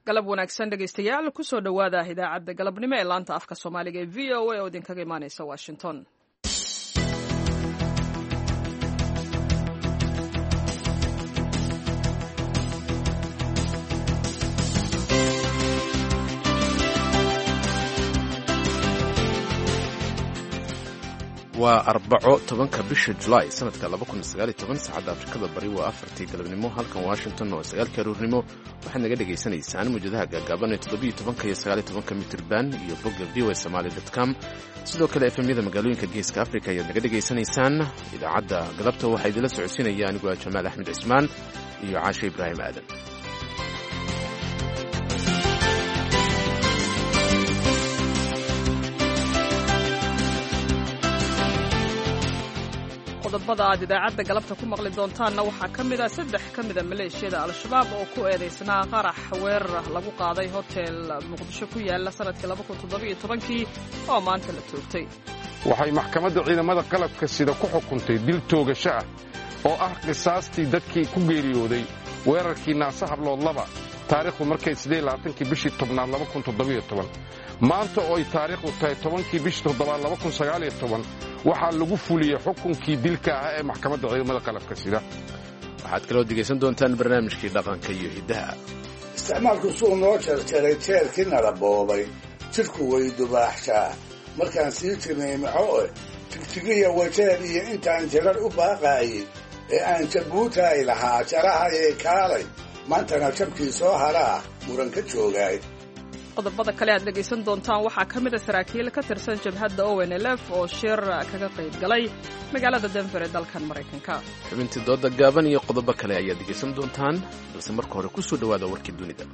galab wanaagsan dhegaystayaal kusoo dhowaada idaacadda galabnimo ee laanta afka soomaaliga ee v o a oo idinkaga imaaneysa washington. waa arbaco 10 bisha Julaay sanadka 2019 saacadda Afrikada Bari waa 4tii galabnimo halkan Washington oo 9 aroornimo waxaad naga dhageysanaysaan muujadaha gaagaaban ee 17 iyo 19 mitirban iyo bogga voasomali.com sidoo kale efemyada magaalooyinka Geeska Afrika ayaad naga dhageysanaysaan. idaacadda galabta waxaa idila socodsiinaya anigoo Jamaal Axmed Cismaan iyo Caashe Ibraahim Aadan. qodobada aad idaacadda galabta ku maqli doontaanna waxaa ka mid ah 3 ka mid a maleeshiyada al-shabaab oo ku eedeysnaa qarax weerar lagu qaaday hotel muqdisho ku yaala sanadkii 2017 oo maanta la toogtay. waxay maxkamadda ciidamada qalabka sida ku xukuntay dil toogasho ah oo ah qisaastii dadkii ku geeriyooday weerarkii Naasa Hablood 2 taariikhdu markay 28 bishii tobnaad 2017 maanta oo ay taariikhdu tahay 10 bishii toddobaad 2019 waxaa lagu fuliyey xukunkii dilka ah ee maxkamadda ciidamada qalabka sida. waxaad kaloo dhegaysan doontaan barnaamijkii dhaqanka iyo hiddaha. isticmaalku suu noo jarjaray jeerkii nala boobay jidhku way dubaaxshaa markaan sii jirnay maxoo tigtigiya wajeer iyo intaan jarar u baaqaayey ee aan jabuutaay lahaa jarahayay kaalay maantana jabkii soo haraa muran ka joogaay. qodobada kale aad dhegaysan doontaan waxaa ka mid a saraakiil ka tirsan jabhadda ONLF oo shir kaga qayb galay magaalada Denver ee dalkan Mareykanka. xubintii dooda gaaban iyo qodobo kale ayaad dhegaysan doontaan balse marka hore ku soo dhawaada warkii dunida.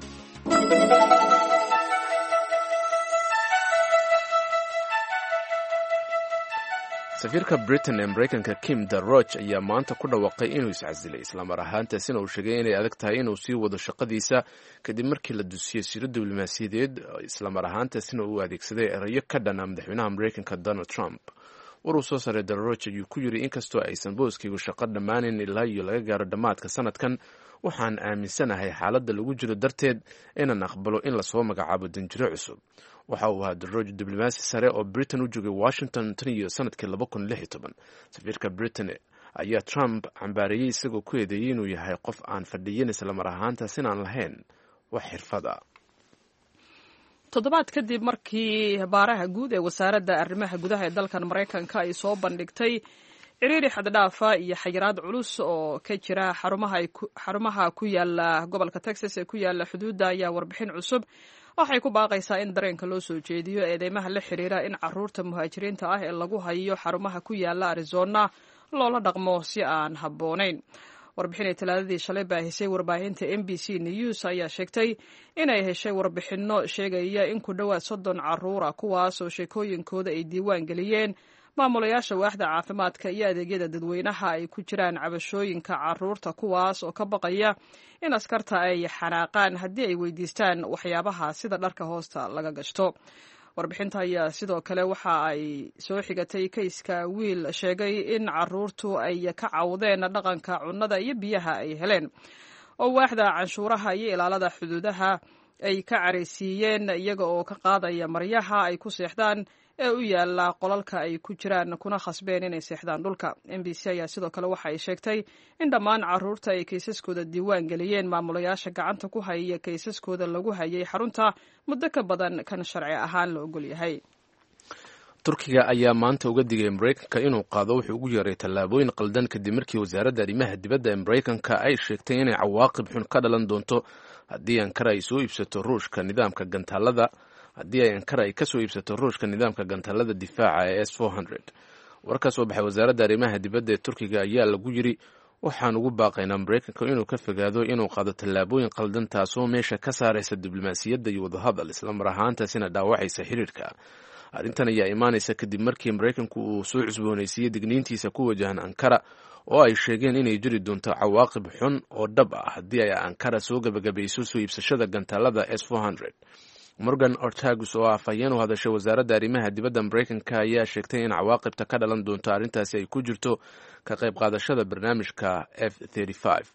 safiirka Britain ee Mareykanka Kim Darroch ayaa maanta ku dhawaaqay inuu iscasilay islamar ahaantaasina uu sheegay inay adag tahay inuu sii wado shaqadiisa kadib markii la dusiyey siro diblomaasiyadeed islamar ahaantaasina uu adeegsaday erayo ka dhana madaxweynaha Mareykanka Donald Trump. waruu soo saaray Darroch ayuu ku yiri inkastoo aysan booskiigu shaqo dhamaanin ilaa iyo laga gaaro dhammaadka sanadkan waxaan aaminsanahay xaaladda lagu jiro darteed inaan aqbalo in lasoo magacaabo danjiro cusub. waxa uu ahaa Darroch diblomaasi sare oo Britain u joogay Washington tan iyo sanadkii 2016. safiirka Britain ayaa Trump cambaareeyay isagoo ku eedeeyay inuu yahay qof aan fadhiyin isla mar ahaantaas inaan lahayn wax xirfad ah. toddobaad kadib markii baaraha guud ee wasaaradda arrimaha gudaha ee dalkan Mareykanka ay soo bandhigtay ciriiri xaddhaafa iyo xayiraad culus oo ka jira xarumaha ku yaala gobolka Texas ee ku yaala xuduudda ayaa warbixin cusub waxay ku baaqaysaa in dareenka loo soo jeediyo eedeymaha la xiriira in carruurta muhaajiriinta ah ee lagu hayo xarumaha ku yaala Arizona loola dhaqmo si aan habboonayn. warbixin talaadadii shalay baahisay warbaahinta NBC News ayaa sheegtay inay heshay warbixinno sheegaya in ku dhawaad 30 carruur ah kuwaas oo sheekooyinkooda ay diiwaan geliyeen maamulayaasha waaxda caafimaadka iyo adeegyada dadweynaha ay ku jiraan cabashooyinka carruurta kuwaas oo ka baqaya in askarta ay xanaaqaan haddii ay weydiistaan waxyaabaha sida dharka hoosta laga gashto. warbixinta ayaa sidoo kale waxa ay soo xigatay kayska wiil sheegay in carruurtu ay ka cawdeen dhaqanka cunnada iyo biyaha ay heleen oo waaxda canshuuraha iyo ilaalada xuduudaha ay ka careysiiyeen iyaga oo ka qaadaya maryaha ay ku seexdaan ee u yaala qolalka ay ku jiraan kuna khasbeen inay seexdaan dhulka. NBC ayaa sidoo kale waxa ay sheegtay in dhammaan carruurta ay kaysaskooda diiwaan geliyeen maamulayaasha gacanta ku haya kaysaskooda lagu hayay xarunta muddo ka badan kan sharci ahaan la ogol yahay. turkiga ayaa maanta uga digay Mareykanka inuu qaado wuxuu ugu yeeray tallaabooyin qaldan kadib markii wasaaradda arrimaha dibadda ee Mareykanka ay sheegtay inay cawaaqib xun ka dhalan doonto haddii Ankara ay soo iibsato ruushka nidaamka gantaalada gantaalada difaaca ee S-400. warkaas oo baxay wasaaradda arrimaha dibadda ee Turkiga ayaa lagu yiri waxaan ugu baaqaynaa Mareykanka inuu ka fogaado inuu qaado tallaabooyin qaldan taasoo meesha ka saaraysa diblomaasiyadda iyo wadahadal isla mar ahaantaasina dhaawacaysa xiriirka. arrintan ayaa imaanaysa kadib markii Mareykanku uu soo cusboonaysiiyey digniintiisa ku wajahan Ankara oo ay sheegeen inay jiri doonto cawaaqib xun oo dhab ah haddii ay Ankara soo gabagabayso soo iibsashada gantaalada S-400. Morgan Ortagus oo afhayeen u hadashay wasaaradda arrimaha dibadda Mareykanka ayaa sheegtay in cawaaqibta ka dhalan doonto arrintaasi ay ku jirto ka qayb qaadashada barnaamijka F-35.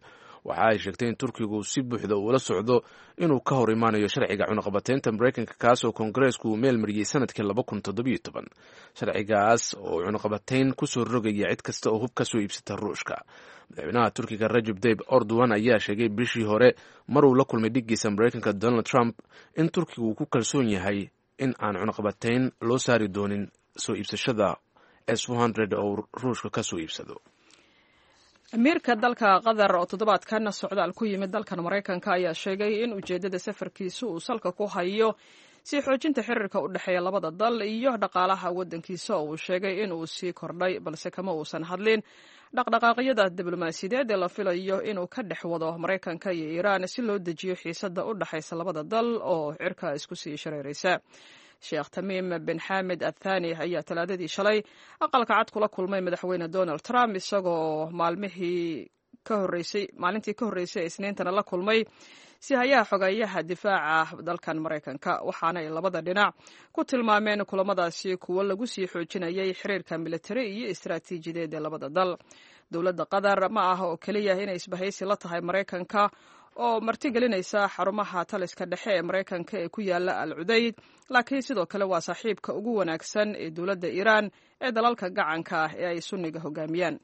waxa ay sheegtay in turkigu si buuxda uula socdo inuu ka hor imaanayo sharciga cunaqabateynta maraykanka kaas oo koongareesku uu meel mariyey sanadkii sharcigaas oo cunaqabateyn kusoo rogaya cid kasta oo hub ka soo iibsata ruushka. madaxweynaha turkiga Recep Tayyip Erdogan ayaa sheegay bishii hore maruu la kulmay dhiggiisa maraykanka Donald Trump in turkigu uu ku kalsoon yahay in aan cunaqabateyn loo saari doonin soo iibsashada S-400 oo ruushka ka soo iibsado. amiirka dalka qatar oo toddobaadkan socdaal ku yimid dalkan maraykanka ayaa sheegay in ujeeddada safarkiisu uu salka ku hayo sii xoojinta xiriirka u dhexeeya labada dal iyo dhaqaalaha waddankiisa oo uu sheegay in uu sii kordhay balse kama uusan hadlin dhaqdhaqaaqyada diblomaasiyadeed ee la filayo inuu ka dhex wado maraykanka iyo iiraan si loo dejiyo xiisadda u dhexaysa labada dal oo cirka isku sii shareeraysa. sheekh tamiim bin xamed athani ayaa talaadadii shalay aqalka cad kula kulmay madaxweyne Donald Trump isagoo maalintii ka horreysay isniintana la kulmay si hayaha xogeeyaha difaaca dalkan maraykanka, waxaana ay labada dhinac ku tilmaameen kulamadaasi kuwo lagu sii xoojinayay xiriirka militari iyo istaraatiijiyadeed ee labada dal. dowladda qatar ma aha oo keliya inay isbahaysi la tahay maraykanka oo martigelinaysa xarumaha taliska dhexe ee maraykanka ee ku yaala al cudayd, laakiin sidoo kale waa saaxiibka ugu wanaagsan ee dowladda iiraan ee dalalka gacanka ah ee ay sunniga hogaamiyaan.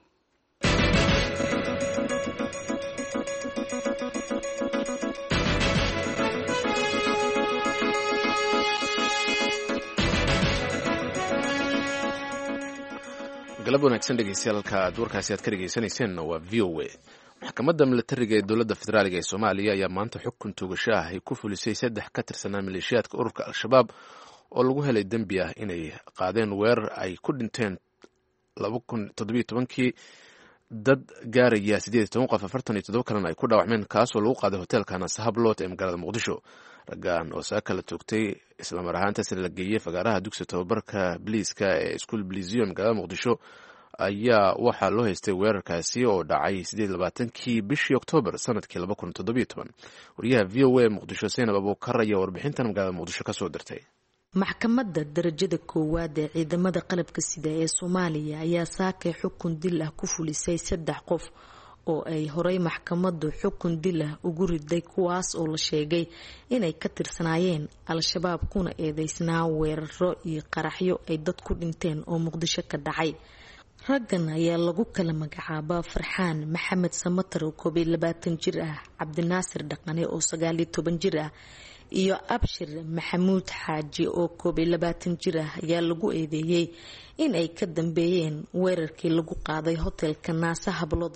galab wanaagsan dhegeystayaal aad warkaasi aad ka dhegeysanayseen waa VOA. maxkamadda milatariga ee dowladda federaaliga ee Soomaaliya ayaa maanta xukun toogasho ah ay ku fulisay 3 ka tirsanaa maleeshiyaadka ururka Al-Shabaab oo lagu helay dembi ah inay qaadeen weerar ay ku dhinteen 2017 dad gaaraya 18 qof 47 kalena ay ku dhaawacmeen kaasoo lagu qaaday hoteelka Nasahablood ee magaalada Muqdisho. raggan oo saaka la toogtay isla mar ahaantaas la geeyay fagaaraha dugsiga tababarka biliiska ee School Blizzio magaalada Muqdisho ayaa waxaa loo haystay weerarkaasi oo dhacay 28kii bishii Oktoobar sanadkii 2017. wariyaha VOA Muqdisho Seenab Abuukar ayaa warbixintan magaalada Muqdisho ka soo dirtay. maxkamadda darajada koowaad ee ciidamada qalabka sida ee Soomaaliya ayaa saakay xukun dil ah ku fulisay 3 qof oo ay horey maxkamaddu xukun dil ah ugu riday kuwaas oo la sheegay inay ka tirsanaayeen Al-Shabaab kuna eedeysnaa weeraro iyo qaraxyo ay dad ku dhinteen oo Muqdisho ka dhacay. raggan ayaa lagu kala magacaabaa Farxaan Maxamed Samatar oo 22 jir ah, Cabdinaasir Dhaqane oo 19 jir ah iyo Abshir Maxamuud Xaaji oo 22 jir ah ayaa lagu eedeeyay in ay ka dambeeyeen weerarkii lagu qaaday hoteelka Nasahablood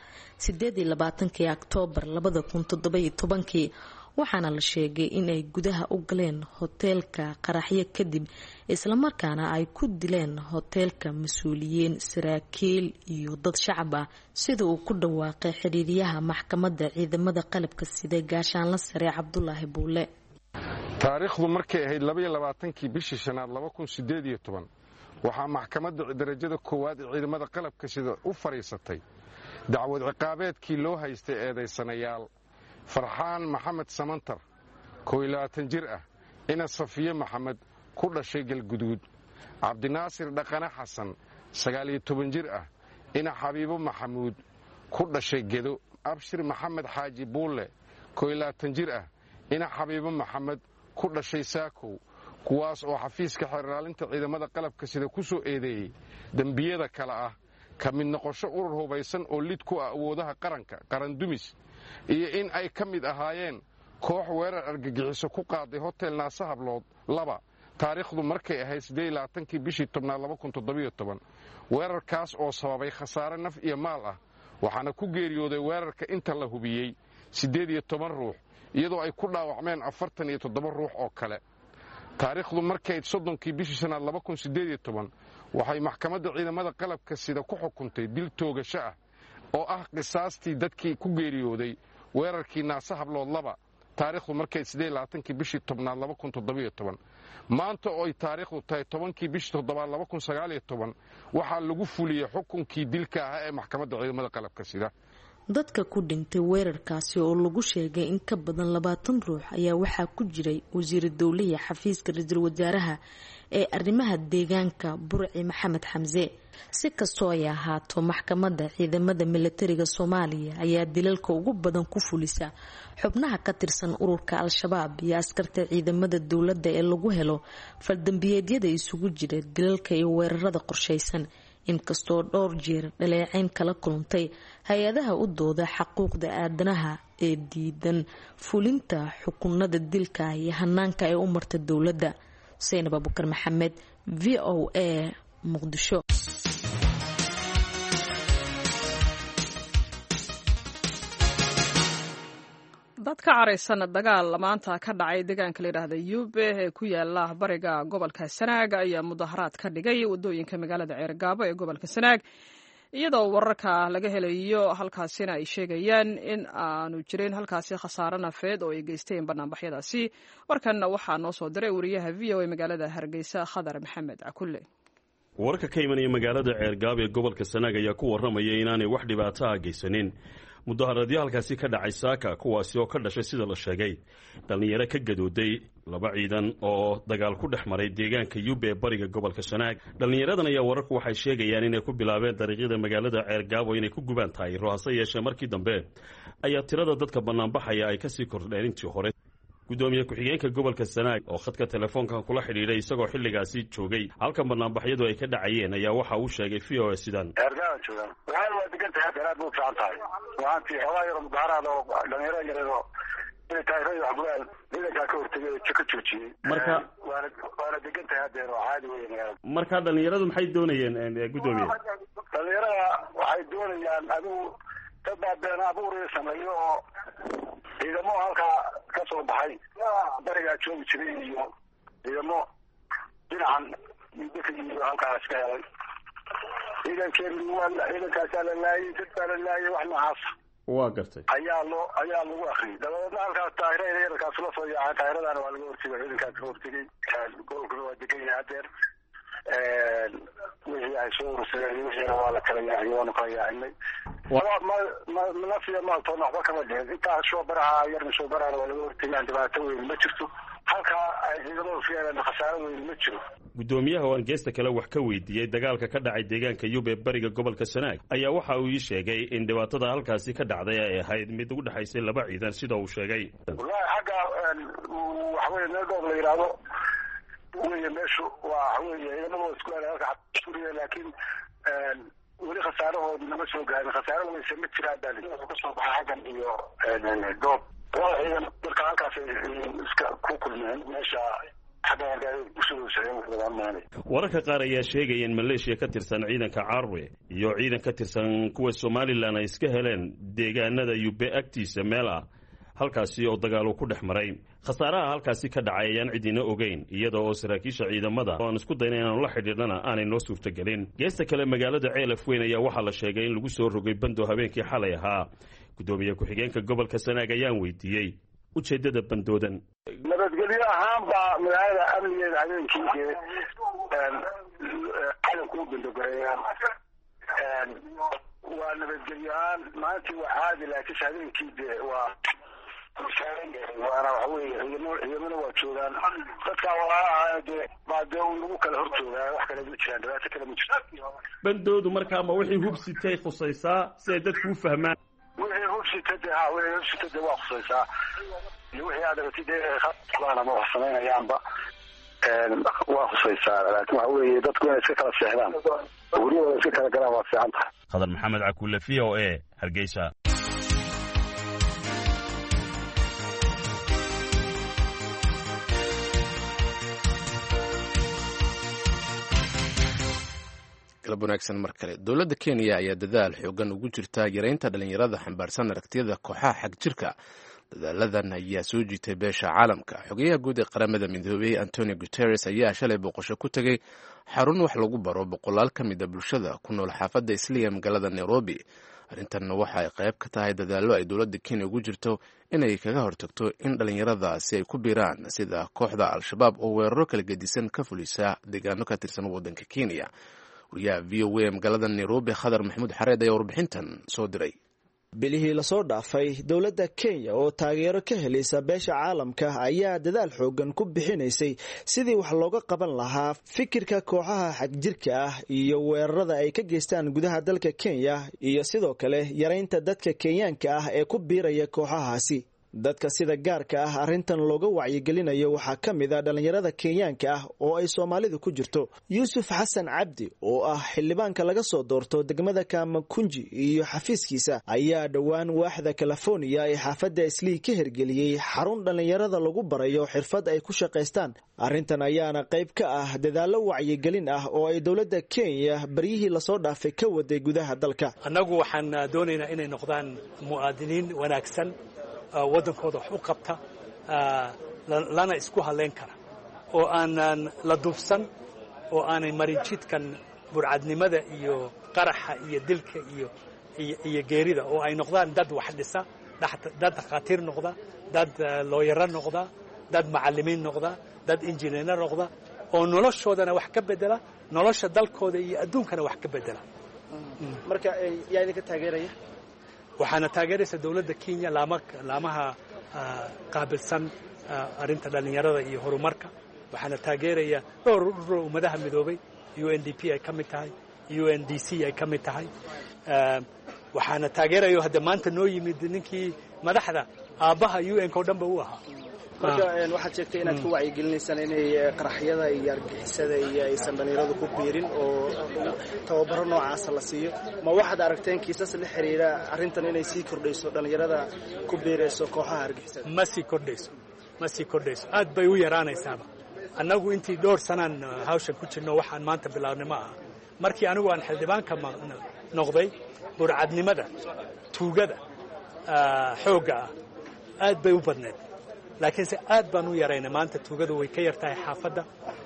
28 Oktoobar 2017 waxaana la sheegay in ay gudaha u galeen hoteelka qaraxyo kadib isla markaana ay ku dileen hoteelka mas'uuliyiin, saraakiil iyo dad shacab ah sida uu ku dhawaaqay xiriiriyaha maxkamadda ciidamada qalabka sida gaashaanle sare Cabdullaahi Buule. taariikhdu markay ahayd 22kii bishii shanaad 2018 waxaa maxkamadda darajada koowaad ee ciidamada qalabka sida u fariisatay dacwad ciqaabeedkii loo haystay eedeysanayaal Farxaan Maxamed Samantar 22 jir ah, ina Safiye Maxamed ku dhashay Galguduud, Cabdinaasir Dhaqane Xasan 19 jir ah, ina Xabiibo Maxamuud ku dhashay Gedo, Abshir Maxamed Xaaji Buule 22 jir ah, ina Xabiibo Maxamed ku dhashay Saakow, kuwaas oo xafiiska xiraalinta ciidamada qalabka sida ku soo eedeeyay dambiyada kala ah ka mid noqosho urur hubaysan oo lid ku ah awoodaha qaranka qaran dumis iyo in ay ka mid ahaayeen koox weerar argagixiso ku qaaday hotel Nasahablood 2 taariikhdu markay ahayd 28kii bishii 2017 weerarkaas oo sababay khasaare naf iyo maal ah waxaana ku geeriyooday weerarka inta la hubiyey 18 ruux iyadoo ay ku dhaawacmeen 47 ruux oo kale. taariikhdu markay 30kii bishii shanaad 2018 waxay maxkamadda ciidamada qalabka sida ku xukuntay dil toogasho ah oo ah qisaastii dadkii ku geeriyooday weerarkii Nasahablood 2 taariikhdu markay 28kii bishii 10 2017 maanta oo ay taariikhdu tahay 10kii bishii 7 2019 waxaa lagu fuliyay xukunkii dilka ah ee maxkamadda ciidamada qalabka sida. dadka ku dhintay weerarkaasi oo lagu sheegay in ka badan 20 ruux ayaa waxaa ku jiray wasiir dawliga xafiiska ra'iisul wasaaraha ee arrimaha deegaanka Burci Maxamed Xamse. si kastoo ay ahaato maxkamadda ciidamada milatariga Soomaaliya ayaa dilalka ugu badan ku fulisa xubnaha ka tirsan ururka Al-Shabaab iyo askarta ciidamada dawladda ee lagu helo faldambiyeedyada isugu jira dilalka iyo weerarada qorsheysan inkastoo dhowr jeer dhaleecayn kala kulantay hay-adaha u dooda xuquuqda aadanaha ee diidan fulinta xukunada dilka iyo hanaanka ay u marta dawladda. Saynab Abubakar Maxamed, VOA, Muqdisho. dad ka caraysan dagaal maanta ka dhacay deegaanka la yidhaahda Yube ee ku yaala bariga gobolka Sanaag ayaa mudaharaad ka dhigay wadooyinka magaalada Ceergaabo ee gobolka Sanaag, iyadoo wararka laga helayo halkaasina ay sheegayaan in aanu jirin halkaasi khasaare nafeed oo ay geysteen banaanbaxyadaasi. warkan waxaa noo soo diray wariyaha VOA magaalada Hargeysa Khadar Maxamed Cakulle. wararka ka imanaya magaalada Ceergaabo ee gobolka Sanaag ayaa ku waramaya inaanay wax dhibaato ah geysanin mudaharaadyo halkaasi ka dhacay saaka, kuwaasi oo ka dhashay sida la sheegay dhalinyaro ka gadooday laba ciidan oo dagaal ku dhex maray deegaanka Yube ee bariga gobolka Sanaag. dhalinyaradan ayaa wararku waxay sheegayaan inay ku bilaabeen dariiqyada magaalada Ceergaabo inay ku gubaan taayiro, hase yeeshee markii dambe ayaa tirada dadka banaanbaxaya ay kasii kordheen intii hore. gudoomiye ku-xigeenka gobolka Sanaag oo khadka telefoonka kula xidhiidhay isagoo xilligaasi joogay halkan banaanbaxyadu ay ka dhacayeen ayaa waxa uu sheegay VOA sidan: waa degantahay daraad buu fiican tahay waantii hawaayo mudaharaad oo dhalinyaro yareedo inay taayirada waxbugaan ciidankaa ka hortegay ka joojiyey. marka waana degantahay hadeer oo caadi weyn. marka dhalinyaradu maxay doonayeen gudoomiye? dhalinyarada waxay doonayaan adigu dad baa been abuur sameeyo oo ciidamo halkaa ka soo baxay barigaa joogi jiray iyo ciidamo dhinacan midaka iyo halkaas ka helay. ciidankaasaa la laayay, dad baa la laayay, wax noocaas waa gartay ayaa lagu akriyay. dabadeedna halkaas taayirada yarkaas la soo yaacay, taayiradaana waa laga hortegay, ciidankaas ka hortegay. gobolkuna waa degan yahay hadeer. wixii ay soo urursadeen iyo wixiina waa la kala yaaciyay, waanu kala yaacinay. nafiya maaltoona waxba kama dhihin. intaas shoobaraha yarna shoobarahana waa laga hortegay, dhibaato weyn ma jirto. halkaa ay ciidamadu fiireen khasaaro weyn ma jiro. gudoomiyaha oo aan geesta kale wax ka weydiiyey dagaalka ka dhacay deegaanka Yube ee bariga gobolka Sanaag ayaa waxa uu ii sheegay in dhibaatada halkaasi ka dhacday ay ahayd mid u dhaxaysay laba ciidan sida uu sheegay. wallahi xagga waxa weeye meel goob la yiraahdo weeye meeshu waa weeye ciidamadu isku helay halka xabsuriye, laakiin weli khasaarahoodii nama soo gaarin. khasaaro weyse ma jiraan baa lidin ka soo baxay xaggan iyo goob waa ciidan marka halkaas iska ku kulmeen meesha. wararka qaar ayaa sheegaya in maleeshiya ka tirsan ciidanka Carwe iyo ciidan ka tirsan kuwa Somaliland ay iska heleen deegaanada Yube agtiisa meel ah halkaasi oo dagaal ku dhex maray. khasaaraha halkaasi ka dhacay ayaan cidina ogeyn, iyada oo saraakiisha ciidamada oo aan isku daynay inaan la xidhiidhana aanay noo suurtagelin. geesta kale magaalada Ceelafweyn ayaa waxaa la sheegay in lagu soo rogay bando habeenkii xalay ahaa. gudoomiye ku-xigeenka gobolka Sanaag ayaan weydiiyey ujeedada bandoodan. nabadgelyo ahaan baa magaalada amnigeeda habeenkii ciidanku u bandogareeyaan. waa nabadgelyo ahaan maalintii waa caadi, laakiin habeenkii waa waana waxa weeye ciidamana waa joogaan. dadkaa walaalaha baa dee lagu kala hor joogaa, wax kale ma jiraan, dhibaato kale ma jirto. bandoodu markaa ma wixii hubsitay khusaysaa si ay dadku u fahmaan? wixii hubsitade waa khusaysaa iyo wixii aad aragtid ama wax samaynayaanba waa khusaysaa. laakiin waxa weeye dadku inay iska kala seexdaan, guryahooda iska kala galaan waa fiican tahay. Khadar Maxamed Cakulle, VOA, Hargeysa. galab wanaagsan mar kale. dowladda Kenya ayaa dadaal xoogan ugu jirta yareynta dhalinyarada xambaarsan aragtiyada kooxaha xag jirka. dadaaladan ayaa soo jiitay beesha caalamka. xogeyaha guud ee qaramada midoobay Antonio Guterres ayaa shalay booqasho ku tegey xarun wax lagu baro boqolaal ka mid a bulshada ku nool xaafadda Islii ee magaalada Nairobi. arrintanna waxa ay qayb ka tahay dadaallo ay dowladda Kenya ugu jirto inay kaga hortagto in dhalinyaradaasi ay ku biiraan sida kooxda Al-Shabaab oo weeraro kala gedisan ka fulisa deegaano ka tirsan waddanka Kenya. wariyaha VOA magaalada Nairobi Khadar Maxamuud Xareed ayaa warbixintan soo diray. bilihii lasoo dhaafay dowladda Kenya oo taageero ka helaysa beesha caalamka ayaa dadaal xoogan ku bixinaysay sidii wax looga qaban lahaa fikirka kooxaha xagjirka ah iyo weerarada ay ka geystaan gudaha dalka Kenya iyo sidoo kale yareynta dadka Kenyaanka ah ee ku biiraya kooxahaasi. dadka sida gaarka ah arrintan looga wacyigelinayo waxaa ka mid ah dhalinyarada Kenyaanka ah oo ay Soomaalidu ku jirto. Yuusuf Xasan Cabdi oo ah xildhibaanka laga soo doorto degmada Kamakunji iyo xafiiskiisa ayaa dhawaan waaxda California ee xaafadda Islii ka hirgeliyay xarun dhalinyarada lagu barayo xirfad ay ku shaqeystaan. arrintan ayaana qayb ka ah dadaalo wacyigelin ah oo ay dowladda Kenya baryihii la soo dhaafay ka waday gudaha dalka. Anagu waxaan doonaynaa inay noqdaan muwaadiniin wanaagsan wadankooda wax u qabta lana isku haleyn kara oo aanan la dubsan oo aanay marin jidkan burcadnimada iyo qaraxa iyo dilka iyo geerida oo ay noqdaan dad wax dhisa dad dhakhaatiir noqda dad looyaro noqda dad macallimiin noqda dad injineer noqda oo noloshoodana wax ka bedela nolosha dalkooda iyo adduunkana wax ka bedela. marka yaa idinka taageeraya? waxaana taageeraysa dowladda Kenya laamaha qaabilsan arrinta dhalinyarada iyo horumarka. waxaana taageeraya dhowr ummadaha midoobay, UNDP ay ka mid tahay, UNDC ay ka mid tahay. waxaana taageerayo hadda maanta noo yimid ninkii madaxda aabaha UN-ka oo dhanba u ahaa. marka waxaad sheegtay inaad ku wacyigelinaysaan inay qaraxyada iyo argixisada iyo aysan dhalinyaradu ku biirin oo tababaro noocaas la siiyo. ma waxaad aragteen kiisas la xiriira arrintan inay sii kordhayso dhalinyarada ku biirayso kooxaha argixisada? ma sii kordhayso aad bay u yaraanaysaaba. annagu intii dhowr sanaan hawshan ku jirno waxaan maanta bilaabnay ma aha. markii anigu aan xildhibaanka noqday burcadnimada tuugada xoogga ah aad bay u badneed, laakiinse aad baan u yaraynay. maanta tuugadu way ka yartahay xaafadda.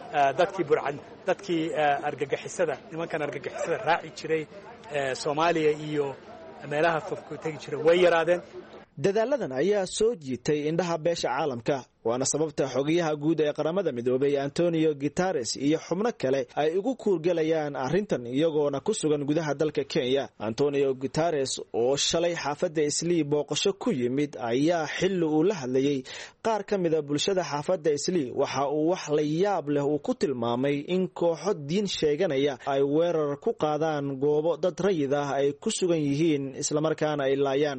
dadkii argagixisada nimankan argagixisada raaci jiray Soomaaliya iyo meelaha fog ku tagi jiray way yaraadeen. dadaaladan ayaa soo jiitay indhaha beesha caalamka, waana sababta xogayaha guud ee qaramada midoobay Antonio Guterres iyo xubno kale ay ugu kuurgalayaan arrintan iyagoona ku sugan gudaha dalka Kenya. Antonio Guterres oo shalay xaafadda Islii booqasho ku yimid ayaa xilli uu la hadlayay qaar ka mid ah bulshada xaafadda Islii waxa uu wax la yaab leh uu ku tilmaamay in kooxo diin sheeganaya ay weerar ku qaadaan goobo dad rayid ah ay ku sugan yihiin isla markaana ay laayaan.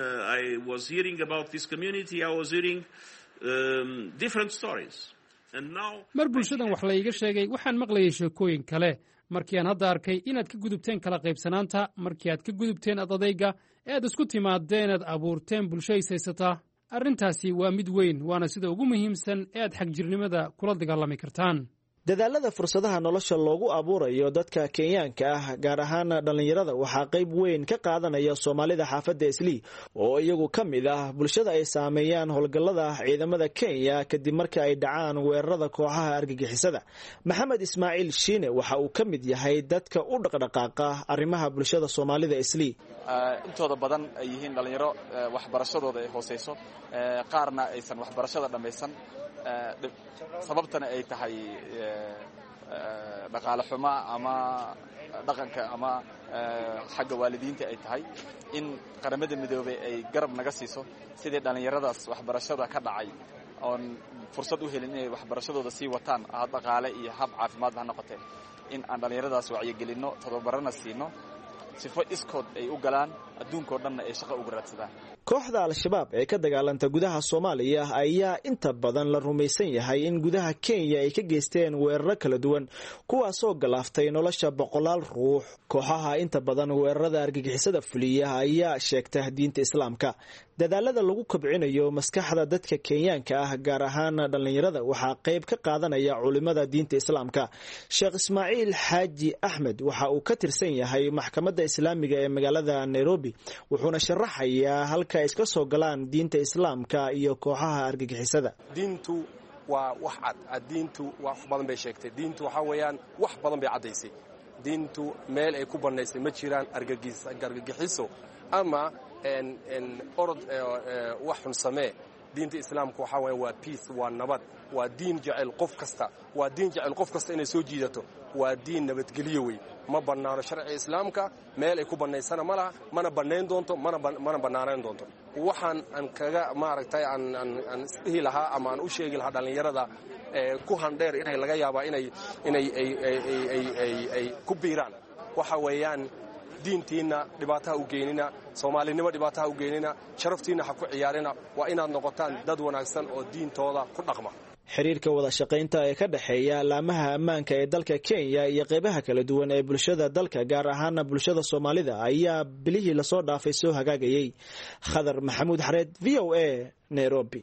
mar bulshadan wax la iiga sheegay waxaan maqlayay sheekooyin kale. markii aan hadda arkay inaad ka gudubteen kala qaybsanaanta, markii aad ka gudubteen adadayga ee aad isku timaadeen aad abuurteen bulsho ishaysataa, arrintaasi waa mid weyn, waana sida ugu muhiimsan ee aad xagjirnimada kula dagaalami kartaan. dadaalada fursadaha nolosha loogu abuurayo dadka Kenyaanka ah gaar ahaan dhalinyarada waxaa qayb weyn ka qaadanaya Soomaalida xaafadda Islii oo iyagu ka mid ah bulshada ay saameeyaan howlgallada ciidamada Kenya kadib markii ay dhacaan weerarada kooxaha argagixisada. Maxamed Ismaaciil Shiine waxa uu ka mid yahay dadka u dhaqdhaqaaqa arrimaha bulshada Soomaalida Islii. intooda badan ay yihiin dhalinyaro waxbarashadooda ay hooseyso, qaarna aysan waxbarashada dhammaysan, sababtana ay tahay dhaqaale xumo ama dhaqanka ama xagga waalidiinta ay tahay. in qaramada midoobay ay garab naga siiso sidii dhalinyaradaas waxbarashada ka dhacay oon fursad u helin inay waxbarashadooda sii wataan, dhaqaale iyo hab caafimaad ha noqotee, in aan dhalinyaradaas wacyigelinno, tababarana siino sifo iskood ay u galaan adduunkoo dhanna ay shaqo uga raadsadaan. kooxda al-shabaab ee ka dagaalanta gudaha Soomaaliya ayaa inta badan la rumaysan yahay in gudaha Kenya ay ka geysteen weeraro kala duwan kuwaasoo galaaftay nolosha boqolaal ruux. kooxaha inta badan weerarada argagixisada fuliya ayaa sheegta diinta Islaamka. dadaalada lagu kobcinayo maskaxda dadka Kenyaanka ah gaar ahaan dhalinyarada waxaa qayb ka qaadanaya culimada diinta Islaamka. Sheekh Ismaaciil Xaaji Axmed waxa uu ka tirsan yahay maxkamadda Islaamiga ee magaalada Nairobi, wuxuuna sharaxayaa halka ay iska soo galaan diinta Islaamka iyo kooxaha argagixisada. diintu waa wax cad, diintu wax badan bay sheegtay, diintu waxa weeyaan wax badan bay cadaysay. diintu meel ay ku banaysay ma jiraan argagixiso ama orod wax xun samee diinta islaamka waxaa waye waa peace, waa nabad, waa diin jecel qof kasta, waa diin jecel qof kasta inay soo jiidato, waa diin nabadgelyo wey. ma bannaano sharciga islaamka meel ay ku bannaysana ma laha, mana bannayn doonto, mana bannaanayn doonto. waxaan aan kaga maaragtay aan isdhihi lahaa ama aan u sheegi lahaa dhallinyarada ku handheer inay laga yaabaa inay ku biiraan waxa weeyaan diintiinna dhibaataha u geenina, soomaalinimo dhibaataha u geenina, sharaftiinna ha ku ciyaarina. waa inaad noqotaan dad wanaagsan oo diintooda ku dhaqma. xiriirka wada shaqaynta ee ka dhexeeya laamaha ammaanka ee dalka Kenya iyo qaybaha kala duwan ee bulshada dalka gaar ahaan bulshada Soomaalida ayaa bilihii la soo dhaafay soo hagaagayay. Khadar Maxamuud Xareed, VOA, Nairobi.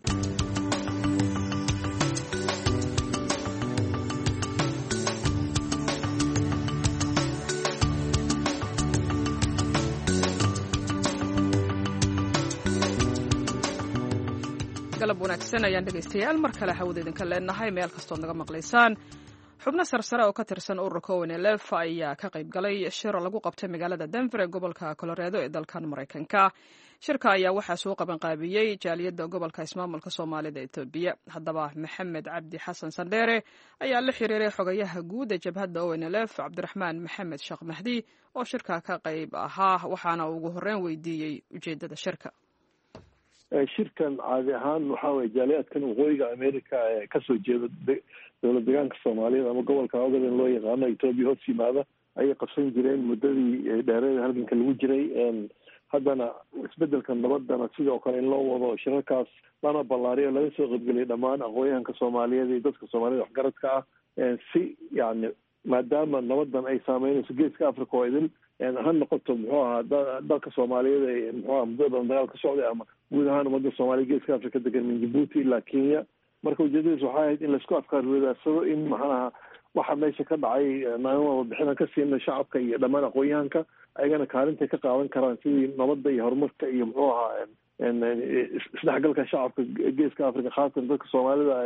galab wanaagsan ayaan dhegaystayaal mar kale hawada idinka leenahay meel kastood naga maqlaysaan. xubno sarsare oo ka tirsan ururka ONLF ayaa ka qayb galay shir lagu qabtay magaalada Denver ee gobolka Colorado ee dalkan Mareykanka. shirka ayaa waxaa soo qaban qaabiyey jaaliyadda gobolka ismaamulka Soomaalida Itoobiya. haddaba Maxamed Cabdi Xasan Sandheere ayaa la xiriiray xogayaha guud ee jabhadda ONLF Cabdiraxmaan Maxamed Sheekh Mahdi oo shirka ka qayb ahaa, waxaana ugu horreyn weydiiyey ujeedada shirka. shirkan caadi ahaan waxaa weye jaaliyaadkan waqooyiga America ee kasoo jeeda dowlad deegaanka Soomaaliyeed ama gobolka Ogaden loo yaqaano Itoobiya hoos yimaada ayay qabsan jireen muddadii dheereed halganka lagu jiray. haddana isbedelka nabadana sidoo kale in loo wado shirarkaas lana ballaariyo laga soo qaybgeliyay dhammaan aqoonyahanka Soomaaliyeed iyo dadka Soomaalida waxgaradka ah si yani maadaama nabadan ay saameynayso geeska Africa oo idin ha noqoto muxuu ahaa dalka Soomaaliyeed ee muxuu ahaa muddo badan dagaal ka socday ama guud ahaan ummadda Soomaaliya geeska Africa degan min Djibouti ilaa Kenya. marka ujeedadiisu waxay ahayd in laisku afkaar wadaagsado in maxanaha waxa meesha ka dhacay naawan warbixin ka siina shacabka iyo dhammaan aqoonyahanka ayagana kaalintay ka qaadan karaan sidii nabadda iyo horumarka iyo muxuu ahaa isdhexgalka shacabka geeska Africa khaasatan dadka Soomaalida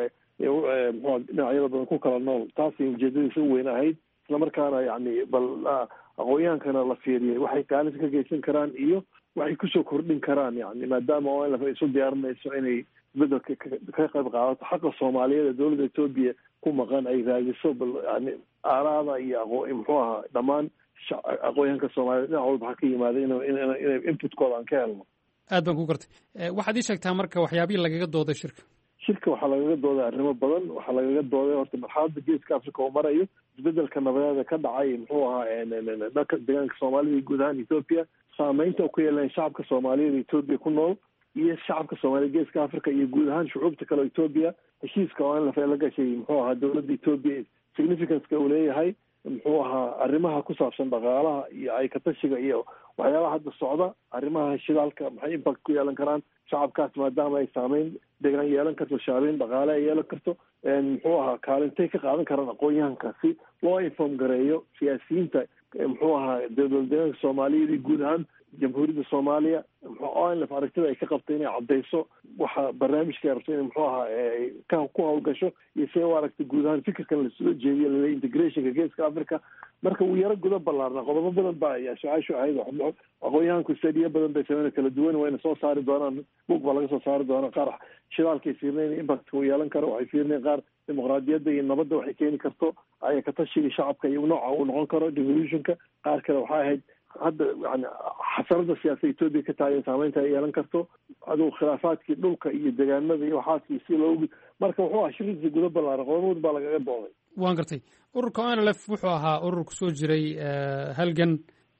muxuu dhinacyada badan ku kala nool. taasay ujeedadiisu weyn ahayd, isla markaana yani bal aqoonyahankana la fiiriyay waxay kaalinta ka geysan karaan iyo waxay kusoo kordhin karaan yani maadaama ONLF ay isu diyaarinayso inay isbedelka ka qayb qaadato xaqa Soomaaliyeed ee dowladda Itoobiya ku maqan ay raadiso bal yani aaraada iyo muxuu ahaa dhammaan aqoonyahanka Soomaaliyeed dhinac walba ha ka yimaada inay inputkooda aan ka helno. aad baan ku gartay. waxaad ii sheegtaa marka waxyaabihii lagaga dooday shirka waxaa lagaga dooday arrimo badan. waxaa lagaga dooday horta marxaladda geeska Africa oo marayo, isbedelka nabadeeda ka dhacay muxuu ahaa dalka deegaanka Soomaalida iyo guud ahaan Ethiopia, saameynta ku yeelanaya shacabka Soomaaliyed ee Ethiopia ku nool iyo shacabka Soomaaliya geeska Africa iyo guud ahaan shucuubta kale Ethiopia. heshiiska oo la la gashay muxuu ahaa dowladda Ethiopia significance-ka uu leeyahay muxuu ahaa arrimaha ku saabsan dhaqaalaha iyo ay ka tashiga iyo waxyaabaha hadda socda, arrimaha shidaalka maxay impact ku yeelan karaan shacabkaas maadaama ay saameyn deegaan yeelan karto, shaabeyn dhaqaale ay yeelan karto. muxuu ahaa kaalintay ka qaadan karaan aqoonyahanka si loo inform gareeyo siyaasiyiinta muxuu ahaa dowlad deegaanka Soomaaliyeed iyo guud ahaan jamhuuriyadda Soomaaliya. ONLF aragtida ay ka qabtay inay caddayso waxa barnaamijka ay rabto in muxuu ahaa ku hawlgasho iyo si u aragtay guud ahaan fikirkan lasoo jeediyo lala integrationka geeska Africa. marka uu yaro guda ballaarna qodobo badan baa su-aashu ahayd. aqoonyahanku stadiyo badan bay sameyn kala duwan wayna soo saari doonaan, buug baa laga soo saari doonaa. qaar shidaalkay fiirnayn impact uu yeelan karo, waxay fiirnayn qaar dimuqraadiyadda iyo nabadda waxay keeni karto, ay ka tashiga shacabka iyo nooca uu noqon karo devolutionka. qaar kale waxay ahayd hadda yani xasarada siyaasadda Ethiopia ka taagan saameynta ay yeelan karto, aduu khilaafaadkii dhulka iyo deegaanada iyo waxaasi si loogu. marka wuxuu ahaa shirkiisa guda ballaaran, qodobood baa lagaga dooday. waan gartay. ururka ONLF wuxuu ahaa urur ku soo jiray halgan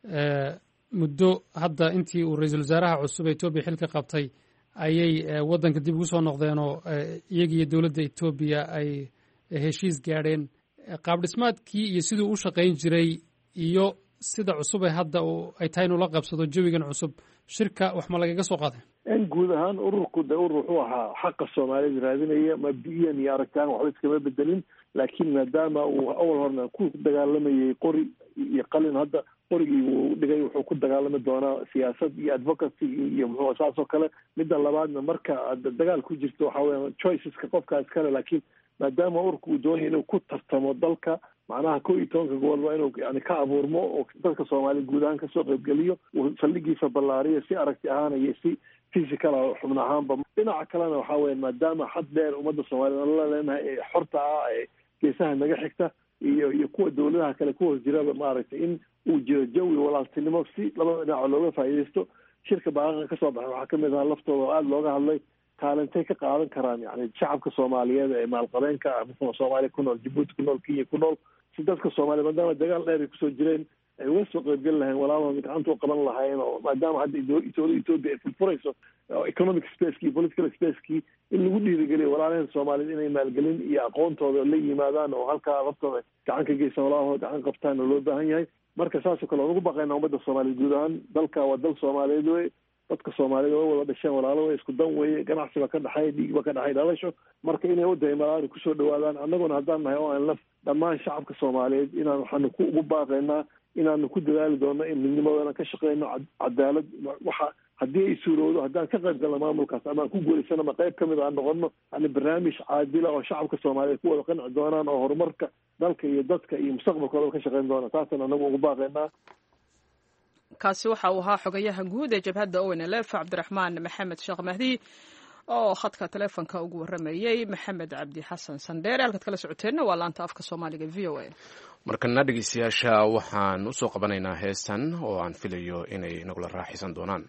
muddo. hadda intii uu ra-iisul wasaaraha cusub ee Ethiopia xilka qabtay ayay waddanka dib ugu soo noqdeenoo iyagiiyo dowladda Ethiopia ay heshiis gaadheen. qaab dhismaadkii iyo siduu u shaqayn jiray iyo sida cusub ee hadda ay tahay inuu la qabsado jawigan cusub, shirka wax ma lagaga soo qaaday? guud ahaan ururku de urur wuxuu ahaa xaqa Soomaalida raadinaya, mabdiyan iyo aragtaan waxba iskama bedelin. laakiin maadaama uu awal horna ku dagaalamayay qori iyo qalin, hadda qorigii uu dhigay wuxuu ku dagaalami doonaa siyaasad iyo advocacy iyo muxuu saas oo kale. midda labaadna marka aad dagaal ku jirto waxa weeyaan choiceska qofkaas kale, laakiin maadaama ururku uu doonayo inuu ku tartamo dalka macnaha 11 gobol waa inuu yani ka abuurmo oo dadka Soomaaliya guud ahaan kasoo qaybgeliyo, uu saldhigiisa ballaariyo si aragti ahaan iyo si physical xubno ahaanba. dhinaca kalena waxaa weya maadaama xad dheer ummadda soomaaliyed aan la leenahay ee xorta ah ee geesaha naga xigta iyo kuwa dawladaha kale ku hoos jiraba maaragtay in uu jiro jawi walaaltinimo si labada dhinac looga faa'iidaysto. shirka baaqaqa ka soo baxay waxaa kamid ahaa laftooda oo aada looga hadlay kaalintay ka qaadan karaan yani shacabka soomaaliyeed ee maalqabeenka ah muxuu soomaaliya ku nool, Djibouti ku nool, Kenya ku nool, si dadka soomaaliya maadaama dagaal dheer ay kusoo jireen ay uga soo qaybgeli lahayn walaalahooda gacanta u qaban lahaayeen oo maadaama hadda Ethiopia ay furfurayso economic spacekii iyo political spacekii in lagu dhiirigeliyo walaalaheen soomaaliyeed inay maalgelin iyo aqoontooda la yimaadaan oo halkaa laftooda gacan ka geysan walaalahooda gacan qabtaan oo loo baahan yahay. marka saasoo kale waan ugu baqaynaa ummadda soomaaliyeed guud ahaan dalka waa dal soomaaliyeed wey, dadka soomaaliyed waa wada dhasheen walaalo wey, isku dan weye, ganacsi baa ka dhaxay, dhiig baa ka dhaxay dhalasho. marka inay wadaimalaan kusoo dhawaadaan annaguna haddaan nahay oo aan laf dhammaan shacabka soomaaliyeed inaan waxaanu ugu baaqaynaa inaanu ku dadaali doono in midnimadoodan ka shaqeyno cadaalad. waxa haddii ay suurowdo haddaan ka qayb galno maamulkaas ama aan ku guulaysano ama qayb kamid aan noqono yani barnaamij caadila oo shacabka soomaaliyeed ku wada qanci doonaan oo horumarka dalka iyo dadka iyo mustaqbalkooda ka shaqeyn doona. taasaan anagu ugu baaqaynaa. kaasi waxa uu ahaa xogayaha guud ee jabhadda ONLF Cabdiraxmaan Maxamed Sheekh Mahdi oo khadka teleefonka ugu waramayay Maxamed Cabdi Xasan Sandheere. halkaad kala socoteenna waa laanta afka Soomaaliga VOA. markana dhegeystayaasha waxaan usoo qabanaynaa heestan oo aan filayo inay nagula raaxaysan doonaan.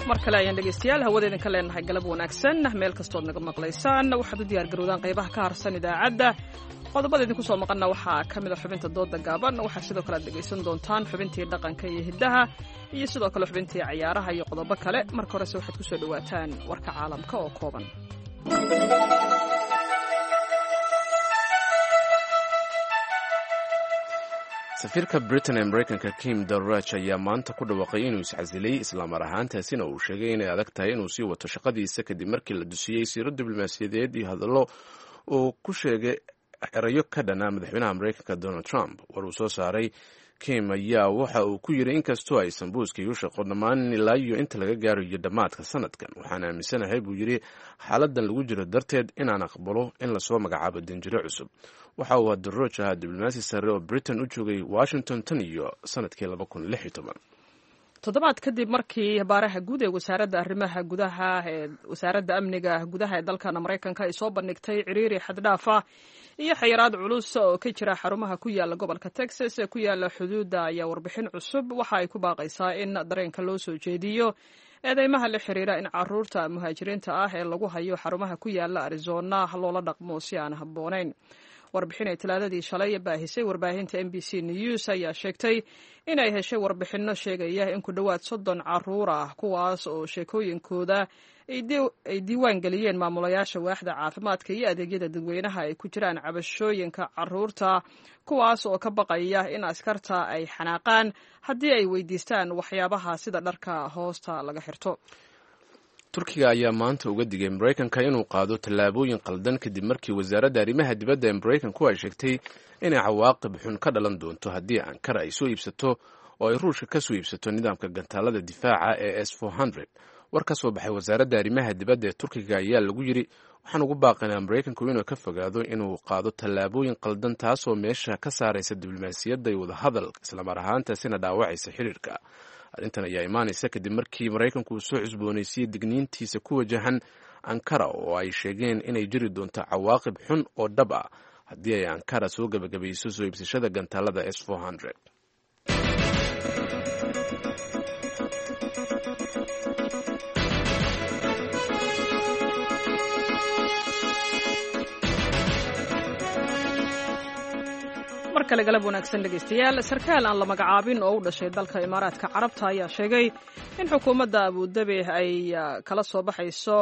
mar kale ayaan dhegaystayaal hawada idinka leenahay galab wanaagsan meel kastood naga maqlaysaan waxaad u diyaargarowdaan qaybaha ka harsan idaacadda qodobada idinku soo maqanna waxaa ka mid a xubinta dooda gaaban waxaa sidoo kale aad dhegaysan doontaan xubintii dhaqanka iyo hiddaha iyo sidoo kale xubintii cayaaraha iyo qodobo kale marka horese waxaad ku soo dhowaataan warka caalamka oo kooban. safiirka britain ee maraykanka Kim Darroch ayaa maanta ku dhawaaqay inuu iscasilay islaamar ahaantaasina uu sheegay inay adag tahay inuu sii wato shaqadiisa kadib markii la dusiyey siiro diblomaasiyadeed iyo hadallo uu ku sheegay erayo ka dhana madaxweynaha maraykanka Donald Trump. war uu soo saaray Kim ayaa waxa uu ku yidhi inkastoo aysan buuskii u shaqo dhammaan ilaa iyo inta laga gaarayo dhammaadka sanadkan waxaan aaminsanahay buu yidhi xaaladan lagu jiro darteed inaan aqbalo in lasoo magacaabo danjiro cusub. waxa uu Darroch ahaa diblomaasi sare oo Britain u joogay Washington tan iyo sanadkii 2016. toddobaad kadib markii baaraha guud ee wasaaradda arrimaha gudaha ee wasaaradda amniga gudaha ee dalkan Maraykanka ay soo bandhigtay ciriiri xad dhaaf ah iyo xayiraad culus oo ka jira xarumaha ku yaala gobolka Texas ee ku yaala xuduudda ayaa warbixin cusub waxa ay ku baaqaysaa in dareenka loo soo jeediyo eedeymaha la xiriira in caruurta muhaajiriinta ah ee lagu hayo xarumaha ku yaala Arizona loola dhaqmo si aan habboonayn. warbixin ay talaadadii shalay baahisay warbaahinta NBC News ayaa sheegtay inay heshay warbixinno sheegaya in ku dhowaad 30 caruur ah kuwaas oo sheekooyinkooda ay diiwaan geliyeen maamulayaasha waaxda caafimaadka iyo adeegyada dadweynaha ay ku jiraan cabashooyinka caruurta kuwaas oo ka baqaya in askarta ay xanaaqaan haddii ay weydiistaan waxyaabaha sida dharka hoosta laga xirto. turkiga ayaa maanta uga digay maraykanka inuu qaado tallaabooyin qaldan kadib markii wasaaradda arrimaha dibadda ee maraykanku ay sheegtay inay cawaaqib xun ka dhalan doonto haddii ankara ay soo iibsato oo ay ruushka ka soo iibsato nidaamka gantaalada difaaca ee S-400. war ka soo baxay wasaaradda arrimaha dibadda ee turkiga ayaa lagu yidhi waxaan ugu baaqaynaa maraykanku inuu ka fogaado inuu qaado tallaabooyin qaldan taasoo meesha ka saaraysa diblomaasiyadda iyo wadahadal islamar ahaantaasina dhaawacaysa xiriirka. arrintan ayaa imaanaysa kadib markii maraykanku uu soo cusboonaysiiyey digniintiisa ku wajahan ankara oo ay sheegeen inay jiri doonto cawaaqib xun oo dhab ah haddii ay ankara soo gebagabayso soo iibsashada gantaalada S-400. markale galab wanaagsan dhegaystayaal sarkaal aan la magacaabin oo u dhashay dalka imaaraadka carabta ayaa sheegay in xukuumadda abudabi ay kala soo baxayso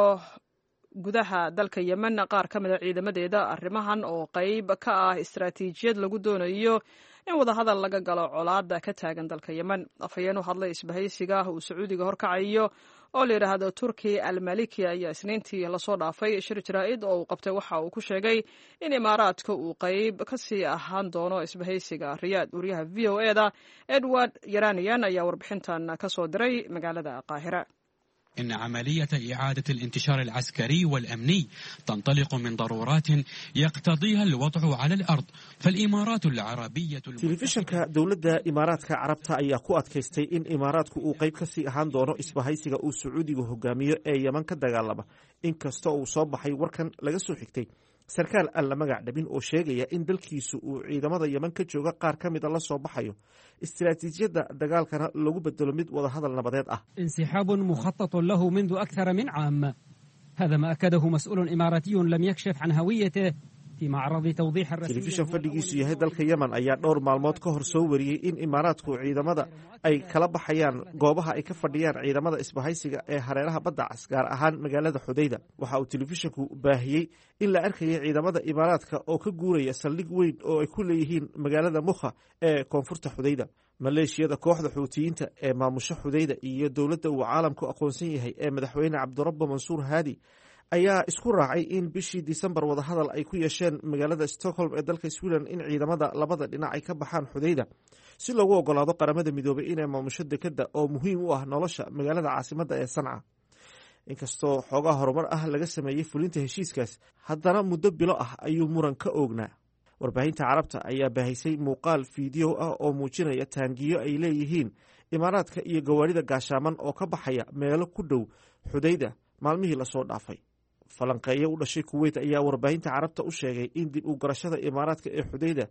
gudaha dalka yemen qaar ka mida ciidamadeeda arrimahan oo qayb ka ah istaraatiijiyad lagu doonayo in wadahadal laga galo colaada ka taagan dalka yemen. afhayeen u hadlay isbahaysiga uu sacuudiga horkacayo oo la yidhaahdo turki almaliki ayaa isniintii lasoo dhaafay shir jaraa'id oo uu qabtay waxa uu ku sheegay in imaaraadka uu qayb ka sii ahaan doono isbahaysiga riyaad. wariyaha v o eda edward yaranian ayaa warbixintan ka soo diray magaalada qaahira. إن عملية إعادة الانتشار العسكري والأمني تنطلق من ضرورات يقتضيها الوضع على الأرض فالإمارات العربية تلفزيونka dowladda imaaraadka carabta ayaa ku adkaystay in imaaraadku uu qayb ka sii ahaan doono isbahaysiga uu sacuudiga hogaamiyo ee yeman ka dagaalama inkasta uu soo baxay warkan laga soo xigtay sarkaal aan la magac dhabin oo sheegaya in dalkiisu uu ciidamada yeman ka jooga qaar ka mida la soo baxayo istiraatiijiyadda dagaalkana lagu bedelo mid wadahadal nabadeed ah. انسحاب مخطط له منذ أكثر من عام هذا ما أكده مسؤول إماراتي لم يكشف عن هويته في معرض توضيح الرسمي. تلفزيون fadhigiisu yahay dalka Yemen ayaa dhowr maalmood ka hor soo wariyay in imaaraadku ciidamada ay kala baxayaan goobaha ay ka fadhiyaan ciidamada isbahaysiga ee hareeraha badda cas gaar ahaan magaalada Xudayda. waxa uu telefishanku baahiyay in la arkayay ciidamada imaaraadka oo ka guuraya saldhig weyn oo ay ku leeyihiin magaalada Mukha ee koonfurta Xudayda. maleeshiyada kooxda xuutiyiinta ee maamusha Xudayda iyo dowladda uu caalamku aqoonsan yahay ee madaxweyne Cabdirabbi Mansuur Haadi ayaa isku raacay in bishii Disembar wadahadal ay ku yeesheen magaalada Stockholm ee dalka Sweden in ciidamada labada dhinac ay ka baxaan Xudayda si loogu ogolaado qaramada midoobay inay maamusho dekedda oo muhiim u ah nolosha magaalada caasimadda ee Sanca. inkastoo xoogaa horumar ah laga sameeyey fulinta heshiiskaas haddana muddo bilo ah ayuu muran ka oognaa. warbaahinta carabta ayaa baahisay muuqaal fiideo ah oo muujinaya taangiyo ay leeyihiin imaaraadka iyo gawaarida gaashaaman oo ka baxaya meelo ku dhow Xudayda maalmihii lasoo dhaafay. falanqeeyo u dhashay Kuwait ayaa warbaahinta carabta u sheegay in dib u garashada imaaraadka ee Xudayda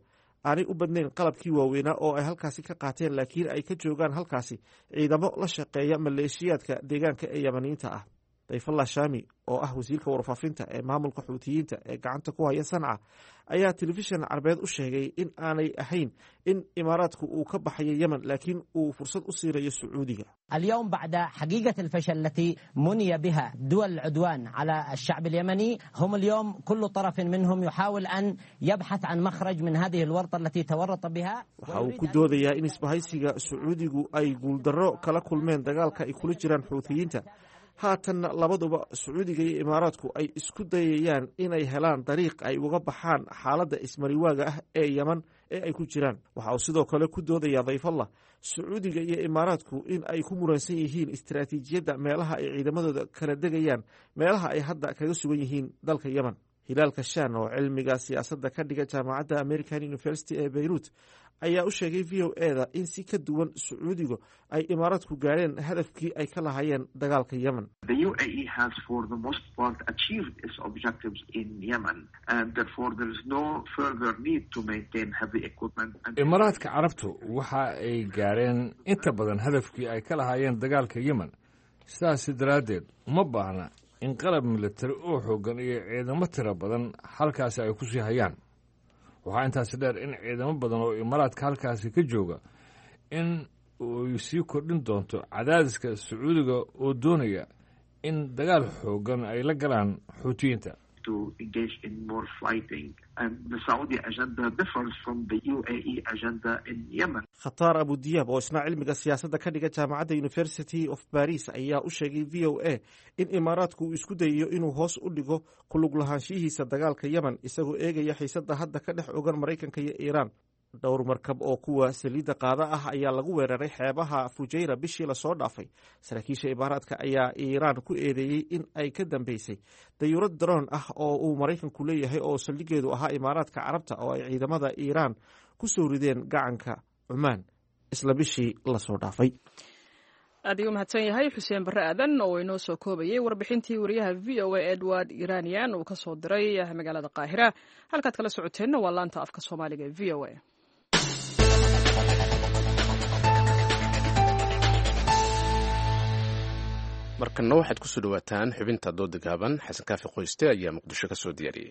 aanay u badnayn qalabkii waaweynaa oo ay halkaasi ka qaateen laakiin ay ka joogaan halkaasi ciidamo la shaqeeya maleeshiyaadka deegaanka ee yamaniyiinta ah. dayfallah shaami oo ah wasiirka warfaafinta ee maamulka xuutiyiinta ee gacanta ku haya sanca ayaa telefishan carbeed u sheegay in aanay ahayn in imaaraadku uu ka baxayo yemen laakiin uu fursad u siinayo sacuudiga. اليوم بعد حقيقة الفشل التي مني بها دول العدوان على الشعب اليمني هم اليوم كل طرف منهم يحاول أن يبحث عن مخرج من هذه الورطة التي تورط بها. waxa uu ku doodayaa in isbahaysiga sacuudigu ay guuldarro kala kulmeen dagaalka ay kula jiraan xuutiyiinta. haatanna labaduba sacuudiga iyo imaaraadku ay isku dayayaan inay helaan dariiq ay uga baxaan xaaladda ismariwaaga ah ee yemen ee ay ku jiraan. waxa uu sidoo kale ku doodayaa dayfallah sacuudiga iyo imaaraadku in ay ku muransan yihiin istaraatiijiyadda meelaha ay ciidamadooda kala degayaan meelaha ay hadda kaga sugan yihiin dalka yemen. hilaal kashaan oo cilmiga siyaasadda ka dhiga jaamacadda American University ee Beirut ayaa u sheegay VOA-da in si ka duwan sacuudigu ay imaaraadku gaareen hadafkii ay ka lahaayeen dagaalka yemen. The UAE has for the most part achieved its objectives in Yemen and therefore there is no further need to maintain heavy equipment. Imaaraadka Carabtu waxa ay gaareen inta badan hadafkii ay ka lahaayeen dagaalka yemen. sidaas daraaddeed uma baahna in qalab militari oo xoogan iyo ciidamo tiro badan halkaasi ay ku sii hayaan. waxaa intaasi dheer in ciidamo badan oo imaaraadka halkaasi ka jooga in uu sii kordhin doonto cadaadiska sacuudiga oo doonaya in dagaal xoogan ay la galaan xuutiyiinta. To engage in more fighting and the Saudi agenda differs from the UAE agenda in Yemen. Khatar Abu Diab oo isna cilmiga siyaasadda ka dhiga jaamacadda University of Paris ayaa u sheegay VOA in imaaraadku uu isku dayayo inuu hoos u dhigo ku lug lahaanshihiisa dagaalka Yemen isagoo eegaya xiisadda hadda ka dhex ogan Maraykanka iyo Iiraan. dhowr markab oo kuwa saliidda qaada ah ayaa lagu weeraray xeebaha Fujayra bishii lasoo dhaafay. saraakiisha imaaraadka ayaa Iiraan ku eedeeyey in ay ka dambeysay dayuurad daroon ah oo uu Maraykanku leeyahay oo saldhigeedu ahaa imaaraadka Carabta oo ay ciidamada Iiraan ku soo rideen gacanka Cumaan isla bishii lasoo dhaafay. aad ayuu mahadsan yahay xuseen barre aadan oo inoo soo koobayay warbixintii wariyaha VOA Edward Iranian uu ka soo diray magaalada Qaahira. halkaad kala socoteenna waa laanta afka Soomaaliga ee VOA. markana waxaad ku soo dhawaataan xubinta dooda gaaban. xasan kaafi qoyste ayaa muqdisho ka soo diyaariyey.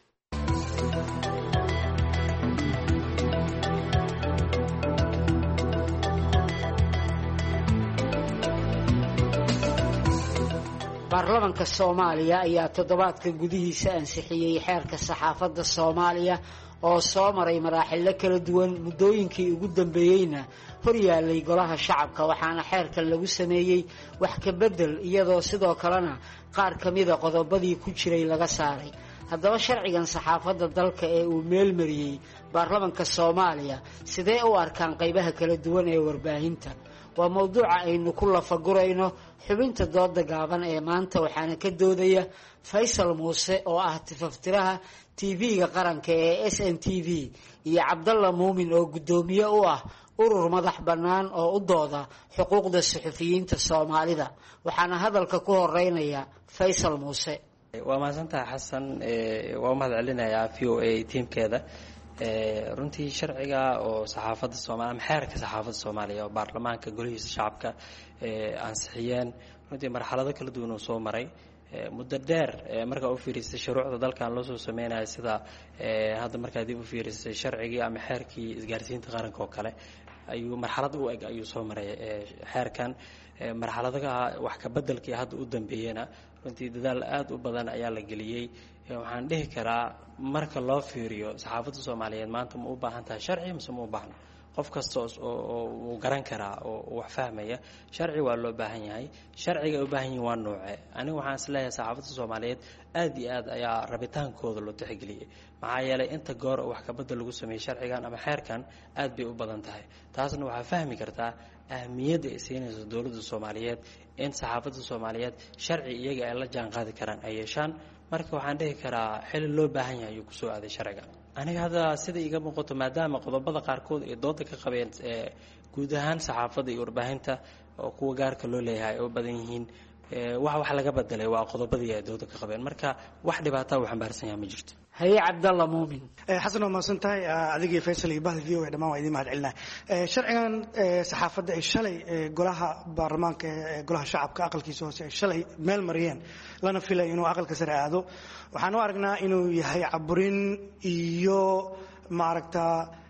baarlamanka Soomaaliya ayaa toddobaadka gudihiisa ansixiyay xeerka saxaafadda Soomaaliya oo soo maray maraaxilo kala duwan muddooyinkii ugu dambeeyeyna hor yaalay golaha shacabka waxaana xeerkan lagu sameeyey wax ka bedel iyadoo sidoo kalena qaar ka mida qodobadii ku jiray laga saaray. haddaba sharcigan saxaafadda dalka ee uu meelmariyey baarlamanka Soomaaliya sidee u arkaan qaybaha kala duwan ee warbaahinta waa mawduuca aynu ku lafagurayno xubinta dooda gaaban ee maanta waxaana ka doodaya Faysal Muuse oo ah tifaftiraha TV-ga qaranka ee SNTV iyo Cabdalla Muumin oo gudoomiye u ah urur madax bannaan oo u dooda xuquuqda suxufiyiinta Soomaalida waxaana hadalka ku horeynaya Faysal Muuse. waa mahadsantahay xasan waa mahad celinayaa VOA teamkeeda runtii sharciga oo saxaafadda Soomaaliya ama xeerka saxaafadda Soomaaliya oo baarlamaanka golihiisa shacabka ansixiyeen runtii marxalado kala duwan oo soo maray muddo dheer marka u fiirisay shuruucda dalkan loo soo sameeyay sida hadda marka dib u fiirisay sharcigii ama xeerkii isgaarsiinta qaranka oo kale ayuu marxalad u eg ayuu soo maray xeerkan marxaladaha wax ka bedelkii hadda u dambeeyana runtii dadaal aad u badan ayaa la geliyay waxaan dhihi karaa marka loo fiiriyo saxaafadda Soomaaliyeed maanta ma u baahan tahay sharci mise ma u baahna qof kasta oo uu garan karaa oo wax fahmaya sharci waa loo baahan yahay sharciga u baahan yahay waa nooce aniga waxaan isleeyahay saxaafadda Soomaaliyeed aad iyo aad ayaa rabitaankooda loo tixgeliyay maxaa yeelay inta goor wax ka bedel lagu sameeyay sharcigan ama xeerkan aad bay u badan tahay taasna waxaa fahmi kartaa ahmiyadda ay siinayso dowladda Soomaaliyeed in saxaafadda Soomaaliyeed sharci iyaga ay la jaan qaadi karaan ay yeeshaan marka waxaan dhihi karaa xil loo baahan yahay ayuu ku soo aaday sharciga aniga hadda sida iga muuqato maadaama qodobada qaarkood ee dooda ka qabeen guud ahaan saxaafadda iyo warbaahinta oo kuwa gaarka loo leeyahay oo badan yihiin wax laga bedelay waa qodobadii ay dowladda ka qabeen marka wax dhibaato uu xambaarsan yahay ma jirto haye cabdalla muumin xasan waa mahadsantahay adigii faysal iyo bahda v o a dhammaan waa idiin mahad celinaya sharcigan saxaafadda ay shalay golaha baarlamaanka golaha shacabka aqalkiisa hoose ay shalay meel mariyeen lana filay inuu aqalka sare aado waxaan u aragnaa inuu yahay caburin iyo maaragta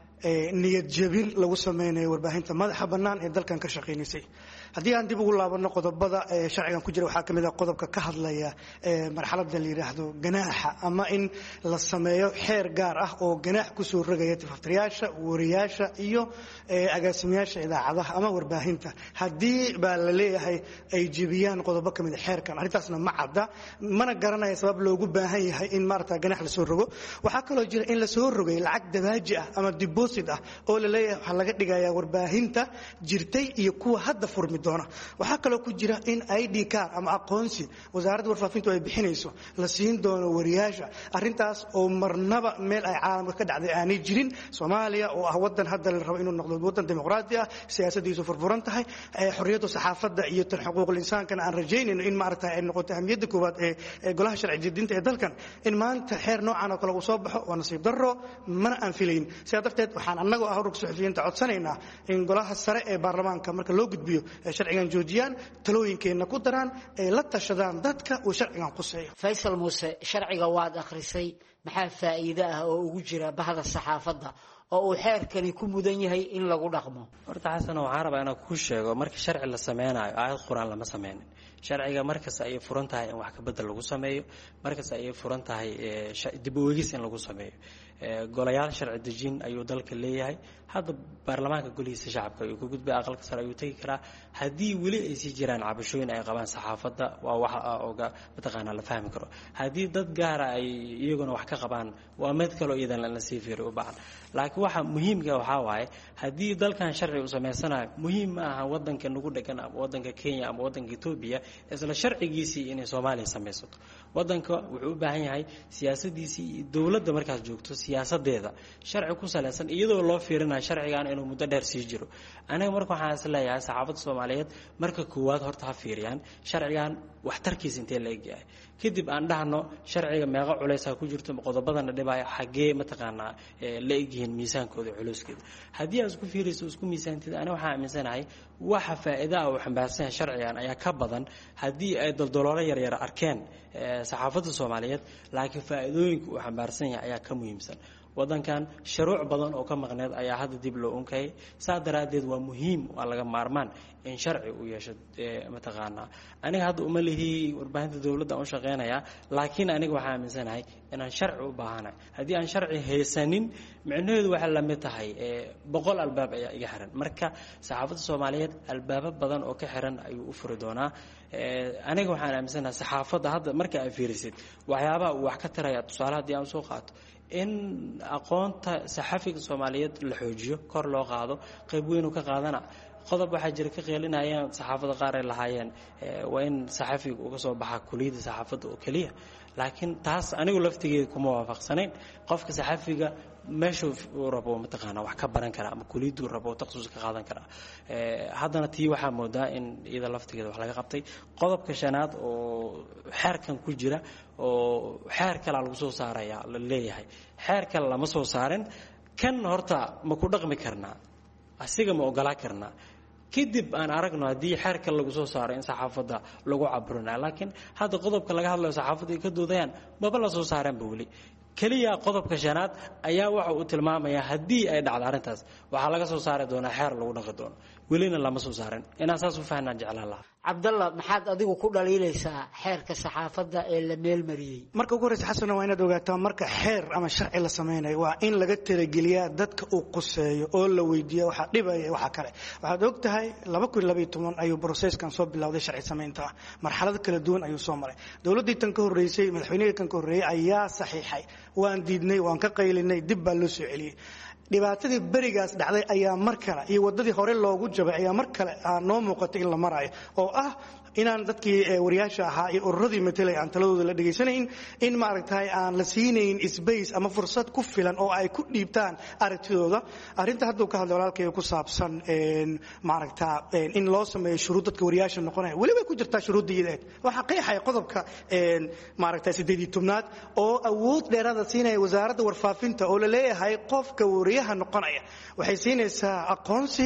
niyad jabin lagu sameynayo warbaahinta madaxa bannaan ee dalkan ka shaqaynaysay haddii aan dib ugu laabano qodobada sharcigan ku jira waxaa ka mid ah qodobka ka hadlaya marxaladda la yidhaahdo ganaaxa ama in la sameeyo xeer gaar ah oo ganaax kusoo rogaya tifaftirayaasha wariyaasha iyo agaasimayaasha idaacadaha ama warbaahinta haddii baa la leeyahay ay jebiyaan qodobo ka mid a xeerkan arrintaasna ma cadda mana garanaya sabab loogu baahan yahay in maarata ganaax lasoo rogo waxaa kaloo jira in lasoo rogay lacag dabaaji ah ama deposit ah oo la leeyahay waxaa laga dhigayaa warbaahinta jirtay iyo kuwa hadda furmi doona waxaa kaloo ku jira in ID card ama aqoonsi wasaaradda warfaafintu ay bixinayso la siin doono wariyaasha arrintaas oo marnaba meel ay caalamka ka dhacday aanay jirin Soomaaliya oo ah wadan hadda la rabo inuu noqdo wadan dimuqraadi ah siyaasadiisu furfuran tahay xorriyadda saxaafadda iyo tan xuquuqul insaankana aan rajaynayno in maaragtay ay noqoto ahmiyadda koowaad ee golaha sharci jidinta ee dalkan in maanta xeer noocan oo kale uu soo baxo waa nasiib darro mana aan filayn sidaa darteed waxaan annagu ah ururka suxufiyiinta codsanaynaa in golaha sare ee baarlamaanka marka loo gudbiyo sharcigan joojiyaan talooyinkeenna ku daraan ay la tashadaan dadka uu sharcigan quseeyo faysal muuse sharciga waad akhrisay maxaa faa'iido ah oo ugu jira bahda saxaafadda oo uu xeerkani ku mudan yahay in lagu dhaqmo horta xasan waxaan rabaa inaan kuu sheego marka sharci la sameynayo aayad quraan lama sameynin sharciga markas ay furan tahay in wax ka bedel lagu sameeyo markas ay furan tahay dib u eegis in lagu sameeyo golayaal sharci dejin ayuu dalka leeyahay hadda baarlamaanka golihiisa shacabka ayuu ku gudbay aqalka sare ayuu tagi karaa haddii weli ay sii jiraan cabashooyin ay qabaan saxaafadda waa wax oga mataqaanaa la fahmi karo haddii dad gaara ay iyaguna wax ka qabaan waa mid kaloo iyadan lana sii fiiri u baahan laakiin waxa muhiimka waxaa waaye haddii dalkan sharci uu samaysanayo muhiim ma aha wadanka nagu dhegan ama wadanka Kenya ama wadanka Ethiopia isla sharcigiisii inay Soomaaliya samaysato wadanka wuxuu u baahan yahay siyaasadiisii dawladda markaas joogto siyaasadeeda sharci ku saleysan iyadoo loo fiirinayo sharcigan inuu muddo dheer sii jiro aniga marka waxaan isleeyahay saxaafadda Soomaaliyeed marka koowaad horta ha fiiriyaan sharcigan waxtarkiisa intee la eg yahay kadib aan dhahno sharciga meeqa culays ku jirto qodobadana dhibaya xagee mataqaanaa la egyihiin miisaankooda culeyskeeda haddii aad isku fiiriyso isku miisaantida aniga waxaan aaminsanahay waxa faa'iido ah oo xambaarsan sharcigan ayaa ka badan haddii ay daldaloolo yaryar arkeen saxaafadda Soomaaliyeed laakiin faa'iidooyinka uu xambaarsan yahay ayaa ka muhiimsan wadankan shuruuc badan oo ka maqneed ayaa hadda dib loo unkay saa daraadeed waa muhiim waa laga maarmaan in sharci uu yeesho mataqaanaa aniga hadda uma lihi warbaahinta dawladda u shaqeynaya laakiin aniga waxaan aaminsanahay inaan sharci u baahanahay haddii aan sharci haysanin micnaheedu waxa la mid tahay 100 albaab ayaa iga xiran marka saxaafadda Soomaaliyeed albaabo badan oo ka xiran ayuu u furi doonaa aniga waxaan aaminsanahay saxaafadda hadda marka ay fiirisid waxyaabaha uu wax ka taraya tusaale haddii aan soo qaato in aqoonta saxafiga Soomaaliyeed la xoojiyo kor loo qaado qayb weyn uu ka qaadana qodob waxaa jira ka qeelinayaan saxaafadda qaar ay lahaayeen waa in saxafiga uu ka soo baxaa kuliyadda saxaafadda oo kaliya laakiin taas anigu laftigeeda kuma waafaqsanayn qofka saxafiga meesha uu rabo mataqaanaa wax ka baran kara ama kuliyaddu rabo takhasuus ka qaadan kara haddana tii waxaa moodaa in iyada laftigeeda wax laga qabtay qodobka shanaad oo xeerkan ku jira oo xeer kale lagu soo saaraya la leeyahay xeer kale lama soo saarin kan horta ma ku dhaqmi karnaa asiga ma ogolaa karnaa kadib aan aragno haddii xeerka lagu soo saaro in saxaafadda lagu caburinayo laakiin hadda qodobka laga hadlayo saxaafadda ay ka doodayaan maba la soo saareenba weli kaliya qodobka shanaad ayaa waxa uu tilmaamayaa haddii ay dhacdo arrintaas waxaa laga soo saari doonaa xeer lagu dhaqi doono welina lama soo saarin inaan saas u fahnaan jeclaan lahaa cabdalla maxaad adigu ku dhaliilaysaa xeerka saxaafadda ee la meelmariyey marka ugu horreysa xasana waa inaad ogaataa marka xeer ama sharci la sameynayo waa in laga talageliyaa dadka uu quseeyo oo la weydiiya waxa dhibaya waxa kale waxaad og tahay 2012 ayuu broseeskan soo bilowday sharci samaynta marxalado kala duwan ayuu soo maray dawladdii tan ka horreysay madaxweynihii kan ka horreeyay ayaa saxiixay waan diidnay waan ka qaylinay dib baa loo soo celiyay dhibaatadii berigaas dhacday ayaa mar kale iyo wadadii hore loogu jabay ayaa mar kale noo muuqatay in la marayo oo ah inaan dadkii wariyaasha ahaa iyo ururadii matelay aan taladooda la dhegaysanayn, in maaragtay aan la siinayn space ama fursad ku filan oo ay ku dhiibtaan aragtidooda. arrinta hadduu ka hadlay walaalkayga ku saabsan maaragta in loo sameeyo shuruud dadka wariyaasha noqonaya, weli way ku jirtaa shuruudda iyadeed. waxaa qeexaya qodobka maaragta 18aad oo awood dheeraada siinaya wasaaradda warfaafinta oo la leeyahay qofka wariyaha noqonaya waxay siinaysaa aqoonsi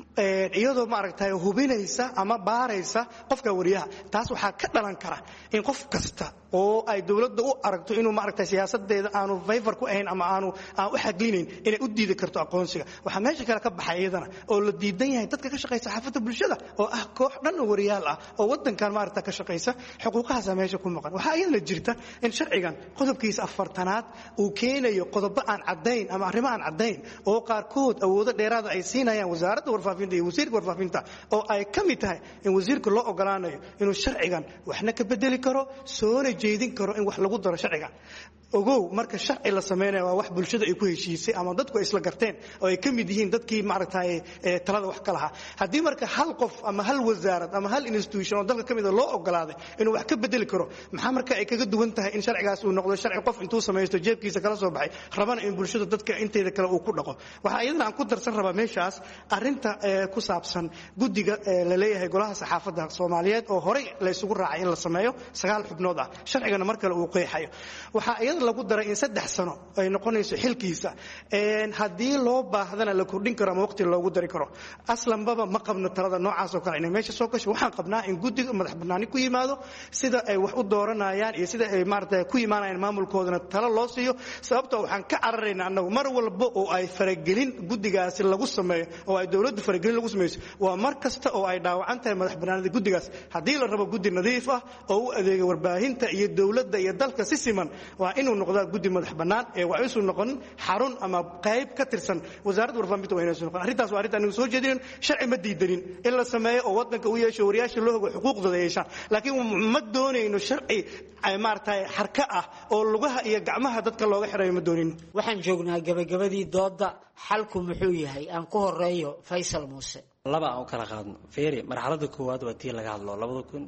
iyadoo maaragtay hubinaysa ama baaraysa qofka wariyaha. taas waxaa ka dhalan kara in qof kasta oo ay dawladda u aragto inuu maaragtay siyaasadeeda aanu favor ku ahayn ama aan u xaglinayn inay u diidi karto aqoonsiga. waxaa meesha kale ka baxay iyadana oo la diidan yahay dadka ka shaqeysa saxaafadda bulshada oo ah koox dhan oo wariyaal ah oo wadankan maaragta ka shaqeysa, xuquuqahaasa meesha ku maqan. waxaa iyadana jirta in sharcigan qodobkiisa 4aad uu keenayo qodobo aan caddayn ama arrimo aan caddayn oo qaarkood awoodo dheeraada ay siinayaan wasaaradda warfaafinta iyo wasiirka warfaafinta, oo ay ka mid tahay in wasiirka loo ogolaanayo inuu sharcigan waxna ka bedeli karo, soona jeedin karo in wax lagu daro sharcigan. ogow marka sharci la sameynaya waa wax bulshada ay ku heshiisay ama dadku ay isla garteen oo ay ka mid yihiin dadkii maaragtay talada wax ka lahaa. haddii marka hal qof ama hal wasaarad ama hal institution oo dalka ka mid a loo ogolaaday inuu wax ka bedeli karo, maxaa marka ay kaga duwan tahay in sharcigaas uu noqdo sharci qof intuu samaysto jeebkiisa kala soo baxay rabana in bulshada dadka inteeda kale uu ku dhaqo. waxaa iyadana aan ku darsan rabaa meeshaas arrinta ku saabsan guddiga la leeyahay golaha saxaafadda Soomaaliyeed oo horey la isugu raacay in la sameeyo 9 xubnood ah, sharcigana mar kale uu qeexayo. waxaa iyada lagu daray in 3 sano ay noqonayso xilkiisa, haddii loo baahdana la kordhin karo ama waqti loogu dari karo. aslanbaba ma qabno talada noocaas oo kale inay meesha soo gasho. waxaan qabnaa in guddiga madax bannaani ku yimaado, sida ay wax u dooranayaan iyo sida ay maaragtay ku yimaanayaan maamulkoodana talo loo siiyo. sababtoo waxaan ka cararaynaa annagu mar walba oo ay faragelin guddigaasi lagu sameeyo oo ay dawladdu faragelin lagu samayso waa mar kasta oo ay dhaawacan tahay madax bannaanida guddigaas. haddii la rabo guddi nadiif ah oo u adeega warbaahinta iyo dawladda iyo dalka si siman, waa inuu noqdaa guddi madax bannaan ee waa isu noqon xarun ama qayb ka tirsan wasaaradda warfaafinta. waa inaysu noqon. arrintaas waa arrinta anigu soo jeedinin, sharci ma diidanin in la sameeyo oo waddanka u yeesho wariyaasha loo hogo xuquuqdooda yeeshaan, laakiin ma doonayno sharci maaragtay xarka ah oo lugaha iyo gacmaha dadka looga xirayo ma doonayno. waxaan joognaa gabagabadii dooda, xalku muxuu yahay? aan ku horeeyo Faysal Muuse. laba aan u kala qaadno feeri. marxaladda koowaad waa tii laga hadlo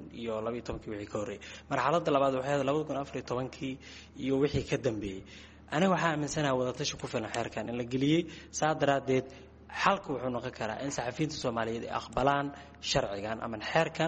2012 wixii ka horreeyay. marxaladda labaad waxay ahayd 2014 iyo wixii ka dambeeyay. aniga waxaa aaminsanahay wadatashi ku filan xeerkan in la geliyey. saa daraaddeed xalku wuxuu noqon karaa in saxafiyiinta Soomaaliyeed ay aqbalaan sharcigan ama xeerkan,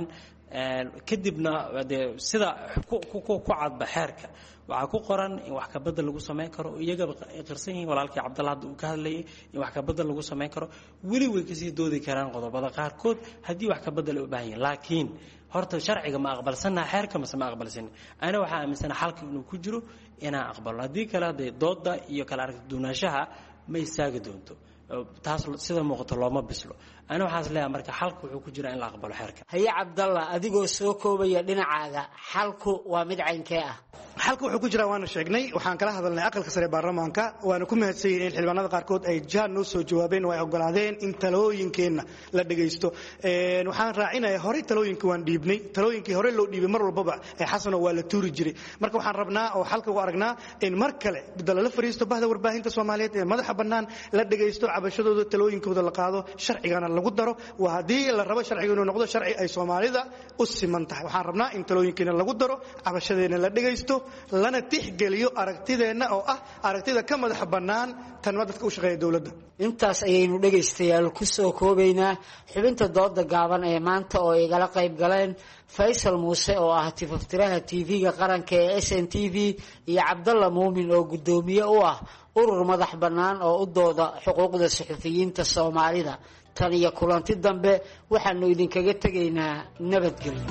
kadibna sida ku cadba xeerka waxaa ku qoran in wax ka bedel lagu sameyn karo. iyaga qirsan yihiin walaalkii Cabdalla hadda uu ka hadlayay in wax ka bedel lagu sameyn karo. weli way kasii doodi karaan qodobada qaarkood haddii wax ka bedel u baahan yihiin, laakiin horta sharciga ma aqbalsanaa xeerka mase ma aqbalsan. ana waxaa aaminsanahay xalka inuu ku jiro inaan aqbalno. haddii kale hadee dooda iyo kala aragti duunaanshaha ma istaagi doonto. taas sida muuqato looma bislo. ana waxaas leeyahay marka xalku wuxuu ku jiraa in la aqbalo xeerka. haye Cabdalla, adigoo soo koobaya dhinacaaga, xalku waa mid caynkee ah? xalka wuxuu ku jiraa waana sheegnay, waxaan kala hadalnay aqalka sare baarlamaanka, waana ku mahadsan yihiin in xildhibaanada qaarkood ay jaan noo soo jawaabeen oo ay ogolaadeen in talooyinkeenna la dhagaysto. waxaan raacinayaa horey talooyinka waan dhiibnay, talooyinkii hore loo dhiibay mar walbaba xasano waa la tuuri jiray. marka waxaan rabnaa oo xalka u aragnaa in mar kale lala fariisto bahda warbaahinta Soomaaliyeed ee madaxa bannaan, la dhagaysto cabashadooda, talooyinkooda la qaado, sharcigana lagu daro. waa haddii la rabo sharciga inuu noqdo sharci ay Soomaalida u siman tahay. waxaan rabnaa in talooyinkeena lagu daro, cabashadeena la dhagaysto, lana tixgeliyo aragtideenna oo ah aragtida ka madax bannaan tan dadka u shaqeeya dawladda. intaas ayaynu dhegaystayaal ku soo koobaynaa xubinta dooda gaaban ee maanta oo igala qayb galeen Faysal Muuse oo ah tifaftiraha TV-ga qaranka ee SNTV iyo Cabdalla Muumin oo gudoomiye u ah urur madax bannaan oo u dooda xuquuqda saxafiyiinta Soomaalida. tan iyo kulanti dambe waxaanu idinkaga tegaynaa nabadgelyo.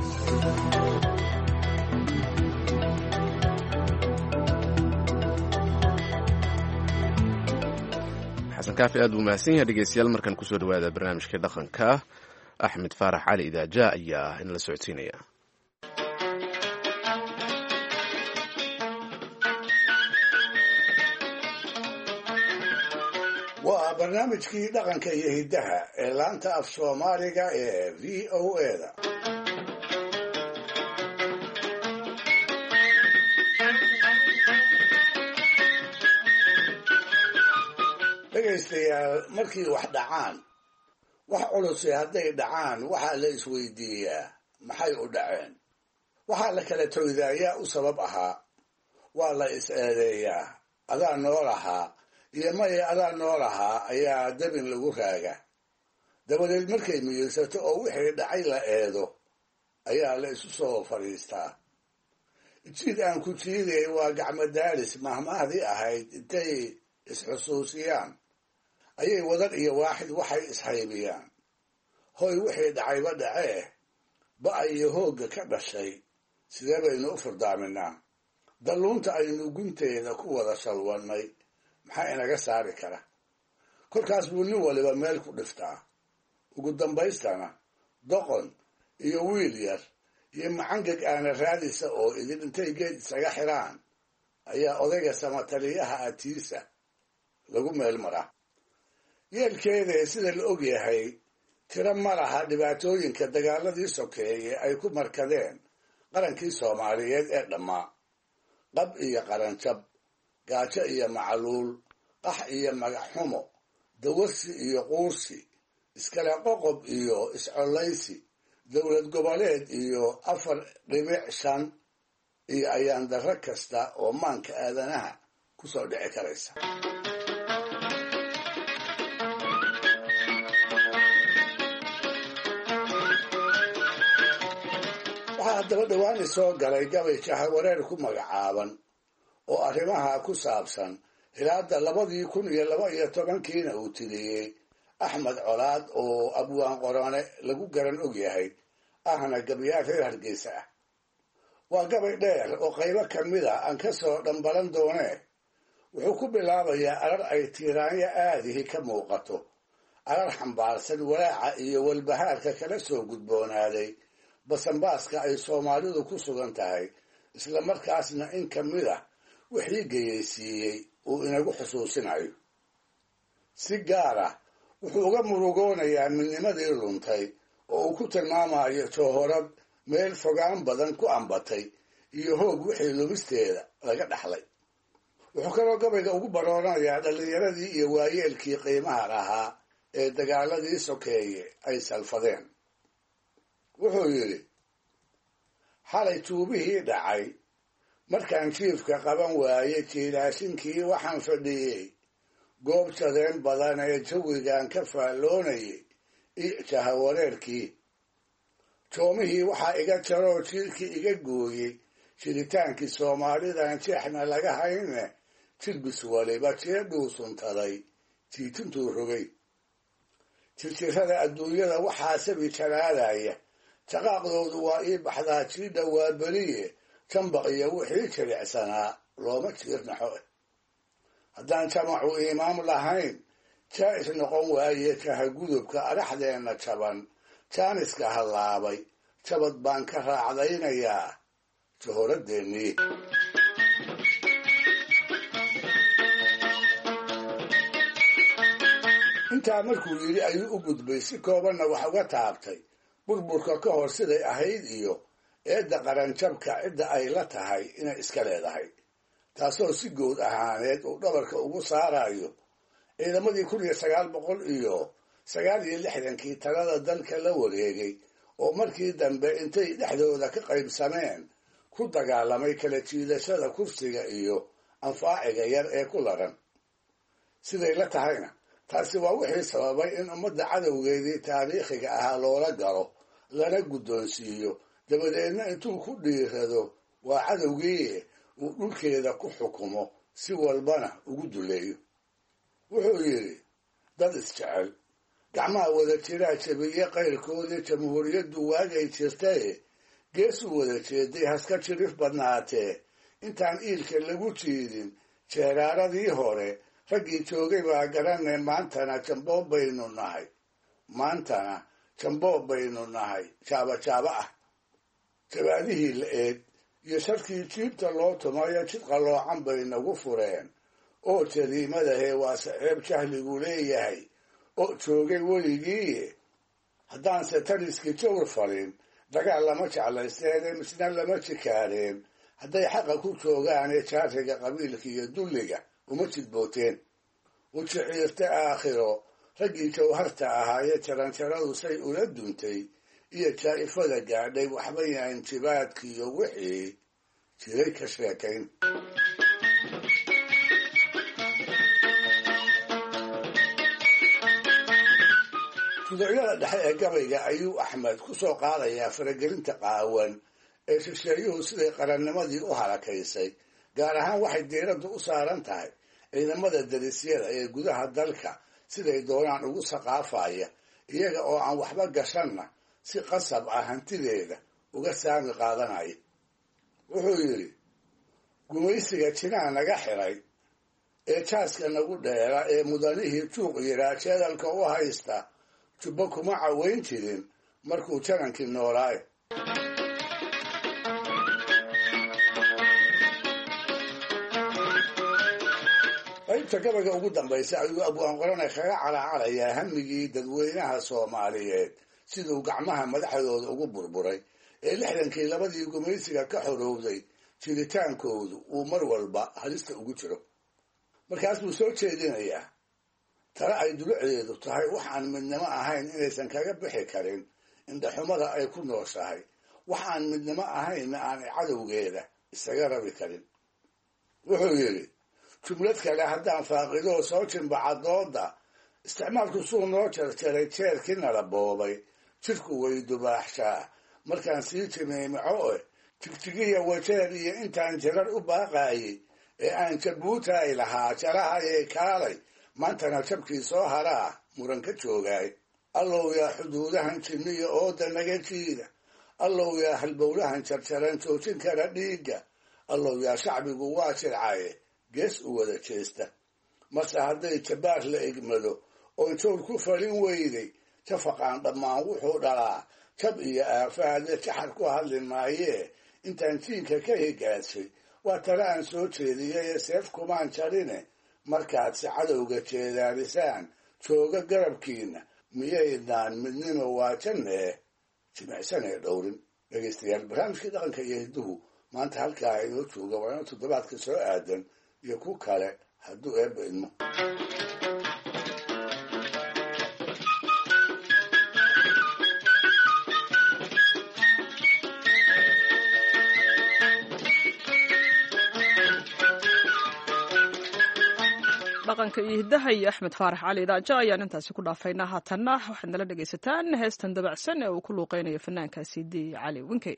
xasan kaafi aad buu mahadsan yahay. dhegeystayaal markan kusoo dhawaada barnaamijka dhaqanka. axmed faarax cali idaaja ayaa inala socodsiinaya. waa barnaamijkii dhaqanka iyo hiddaha ee laanta af Soomaaliga ee VOA-da. dhegaystayaal, markii wax dhacaan, wax culus hadday dhacaan waxaa la isweydiiyaa maxay u dhaceen waxaa la kala toydaayaa u sabab ahaa waa la is eedeeyaa adaa nool ahaa iyo maye adaa nool ahaa ayaa dabin lagu raaga dabadeed markay miyirsato oo wixii dhacay la eedo ayaa la isu soo fadhiistaa jiid aan ku jiiday waa gacmo daalis mahmaahdii ahayd intay isxusuusiyaan ayay wadar iyo waaxid waxay ishaybiyaan hoy wixii dhacayba dhacee ba iyo hoogga ka dhashay sidee baynu u furdaaminaa dalluunta aynu gunteeda ku wada shalwannay maxaa inaga saari kara kolkaas buu nin waliba meel ku dhiftaa ugu dambaystana doqon iyo wiil yar iyo macangeg aana raadisa oo idin intay geed isaga xiraan ayaa odayga samataliyaha atiisa lagu meel maraa yeelkeedee sida la og yahay tiro ma laha dhibaatooyinka dagaaladii sokeeye ay ku markadeen qarankii soomaaliyeed ee dhammaa qab iyo qaranjab gaajo iyo macluul qax iyo magaxxumo dawarsi iyo quursi iskale qoqob iyo iscollaysi dowlad goboleed iyo 4.5 iyo ayaan darro kasta oo maanka aadanaha ku soo dhici karaysa waxaa haddaba dhawaani soo galay gabay jahawareer ku magacaaban oo arrimaha ku saabsan hilaada 2012kiina uu tiriyey axmed colaad oo abwaan qorone lagu garan og yahay ahna gabyaal reer hargeysa ah waa gabay dheer oo qaybo ka mid a aan ka soo dhambalan doonee wuxuu ku bilaabayaa arar ay tiiraanyo aadihi ka muuqato arar xambaarsan walaaca iyo walbahaarka kala soo gudboonaaday basanbaaska ay soomaalidu ku sugan tahay isla markaasna in ka mid ah wixii geyaysiiyey uu inagu xusuusinayo si gaar ah wuxuu uga murugoonayaa midnimadii luntay oo uu ku tilmaamayo joohorad meel fogaan badan ku ambatay iyo hoog wixii lumisteeda laga dhaxlay wuxuu kaloo gabayga ugu barooranayaa dhallinyaradii iyo waayeelkii qiimaha lahaa ee dagaaladii sokeeye ay salfadeen wuxuu yidhi xalay tuubihii dhacay markaan jiifka qaban waaye jiilaashinkii waxaan fadhiyey goob jadeen badan ee jawigan ka faalloonayay iyo jahawareerkii joomihii waxaa iga jaroo jiirkii iga gooyey jiritaankii soomaalidan jeexna laga hayne jirbis waliba jeedhuu suntaday jiitintuu rogay jirjirrada adduunyada waxaa sabi jalaadaya jaqaaqdoodu waa ii baxdaa jiidha waa beriye jambaq iyo wixii jiricsanaa looma jiirnaxo haddaan jamacu imaam lahayn jaa'is noqon waaye jahagudubka adhaxdeenna jaban jaaniska hallaabay jabad baan ka raacdaynayaa jahoradeennii intaa markuu yidhi ayuu u gudbay si koobanna wax uga taabtay burburka ka hor siday ahayd iyo eedda qaranjabka cidda ay la tahay inay iska leedahay taasoo si guud ahaaneed uu dhabarka ugu saarayo ciidamadii 1960 talada dalka la wareegay oo markii dambe intay dhexdooda ka qaybsameen ku dagaalamay kala jiidashada kursiga iyo anfaaciga yar ee ku laran siday la tahayna taasi waa wixii sababay in ummadda cadowgeedii taariikhiga ahaa loola galo lana guddoonsiiyo dabadeedna intuu ku dhiirado waa cadowgii uu dhulkeeda ku xukumo si walbana ugu duleeyo wuxuu yidhi dad isjecel gacmaha wada jiraa jabiye qayrkoodii jamhuuriyaddu waagay jirtaye geesuu wada jeeday haska jirif badnaatee intaan iilka lagu jiidin jeeraaradii hore raggii joogay baa garanay maantana jamboob baynu nahay jaabajaaba ah jabaadihii la eeg iyo sharkii jiibta loo tumayo jid qalloocan bay nagu fureen oo jariimadahee waa saceeb jahligu leeyahay oo joogay weligii haddaanse taliskii jawr farin dagaal lama jeclaysteene misna lama jikaareen hadday xaqa ku joogaanee jaariga qabiilka iyo dulliga uma jidbooteen u jiciirta aakhiro raggii jawharta ahaayee jaranjaradu say ula duntay iyo jaa'ifada gaadhay waxba yahayn jibaadkiiyo wixii jiray ka sheekayn. tuducyada dhexe ee gabayga ayuu axmed ku soo qaadayaa faragelinta qaawan ee shisheeyuhu siday qarannimadii u halakaysay, gaar ahaan waxay diiraddu u saaran tahay ciidamada darisyada ee gudaha dalka siday doonaan ugu saqaafaya, iyaga oo aan waxba gashanna si qasab ah hantideeda uga saami qaadanaya. wuxuu yidhi, gumaysiga jinaa naga xiray ee jaaska nagu dheera ee mudanihii juuq yiraa jeedalka u haysta jubbo kuma caweyn jirin markuu janankii noolaaye. qaybta gabayga ugu dambaysa ayuu abwaan qorane kaga calacalayaa hamigii dadweynaha soomaaliyeed siduu gacmaha madaxdooda ugu burburay ee 60kii labadii gumaysiga ka xorowday jiritaankoodu uu mar walba halista ugu jiro. markaas buu soo jeedinayaa tale ay dulucdeedu tahay wax aan midnimo ahayn inaysan kaga bixi karin indhaxumada ay ku nooshahay, wax aan midnimo ahaynna aanay cadowgeeda isaga rabi karin. wuxuu yidhi, jumlad kale haddaan faaqidoo soo jimbaca dooda, isticmaalku suu noo jarjaray jeerkii nala boobay, jidhku way dubaaxshaa markaan sii jimiimico jigjigiya wajeer iyo intaan jarar u baaqaayey ee aan jabuutaay lahaa jarahayay kaalay, maantana jabkii soo haraa muran ka joogaay. allow yaa xuduudahan jinniya ooda naga jiida, allow yaa halbowlahan jarjaran joojin kara dhiigga, allow yaa shacbigu waa jircaye gees u wada jeesta. marse hadday jabbaar la egmado oon joor ku falin weyday, jafaqaan dhammaan wuxuu dhalaa jab iyo aafaade jaxar ku hadli maayee intaan jiinka ka higaadshay waa tale aan soo jeediyay seef kumaan jarine, markaadse cadowga jeedaanisaan jooga garabkiina miyaydaan midnimo waa jannee jimicsanee dhowrin. dhegaystayaal, barnaamijkii dhaqanka iyo hidduhu maanta halkaa inoo jooga waa ina toddobaadka soo aadan iyo ku kale hadduu eebba idmo. dhaqanka iyo hiddaha iyo axmed faarax cali daaja ayaan intaasi ku dhaafaynaa. haatanna waxaad nala dhegaysataan heestan dabacsan ee uu ku luuqeynayo fanaanka sidi cali winkey.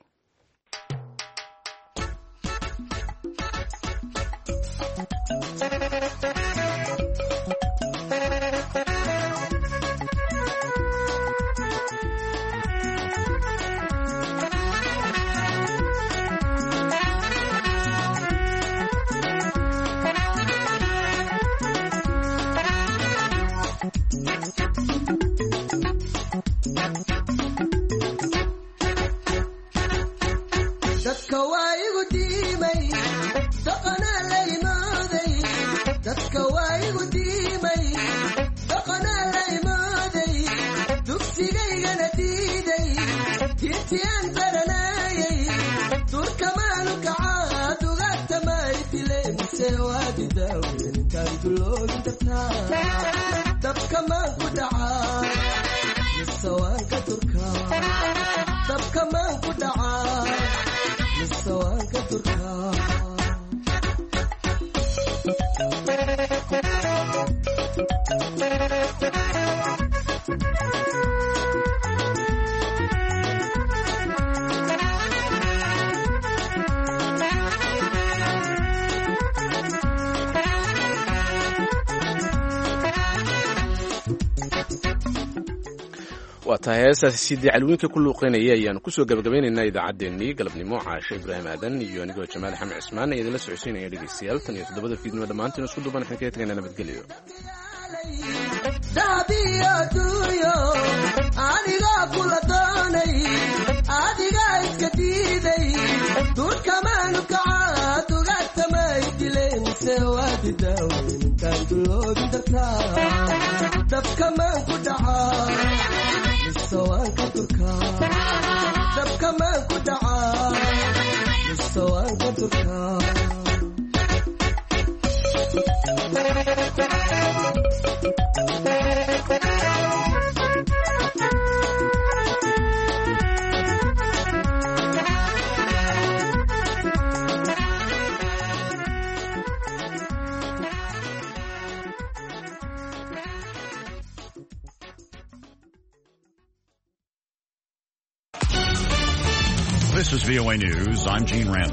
waa tahay heestaasi sidii calwiinka ku luuqeynaya ayaanu kusoo gabagabaynaynaa idaacaddeenii galabnimo. caashe ibraahim aadan iyo anigoo jamaal axmed cismaan ee idinla socodsiinaya dhegaystayaal tan iyo 7 fiidnimo dhammaantiin isku duuban waxaan kaga tegaynaa nabadgelyo. anigaa kula doonay adigaa iska diiday durkamaanu kacaa dugatamay dileynse waadi daaweyn intaan duloobin dartaa dabkamaan ku dhacaa mise waan ka durkaa dabkamaan ku dhacaa mise waan ka durkaa. This is VOA News. I'm Gene Randall.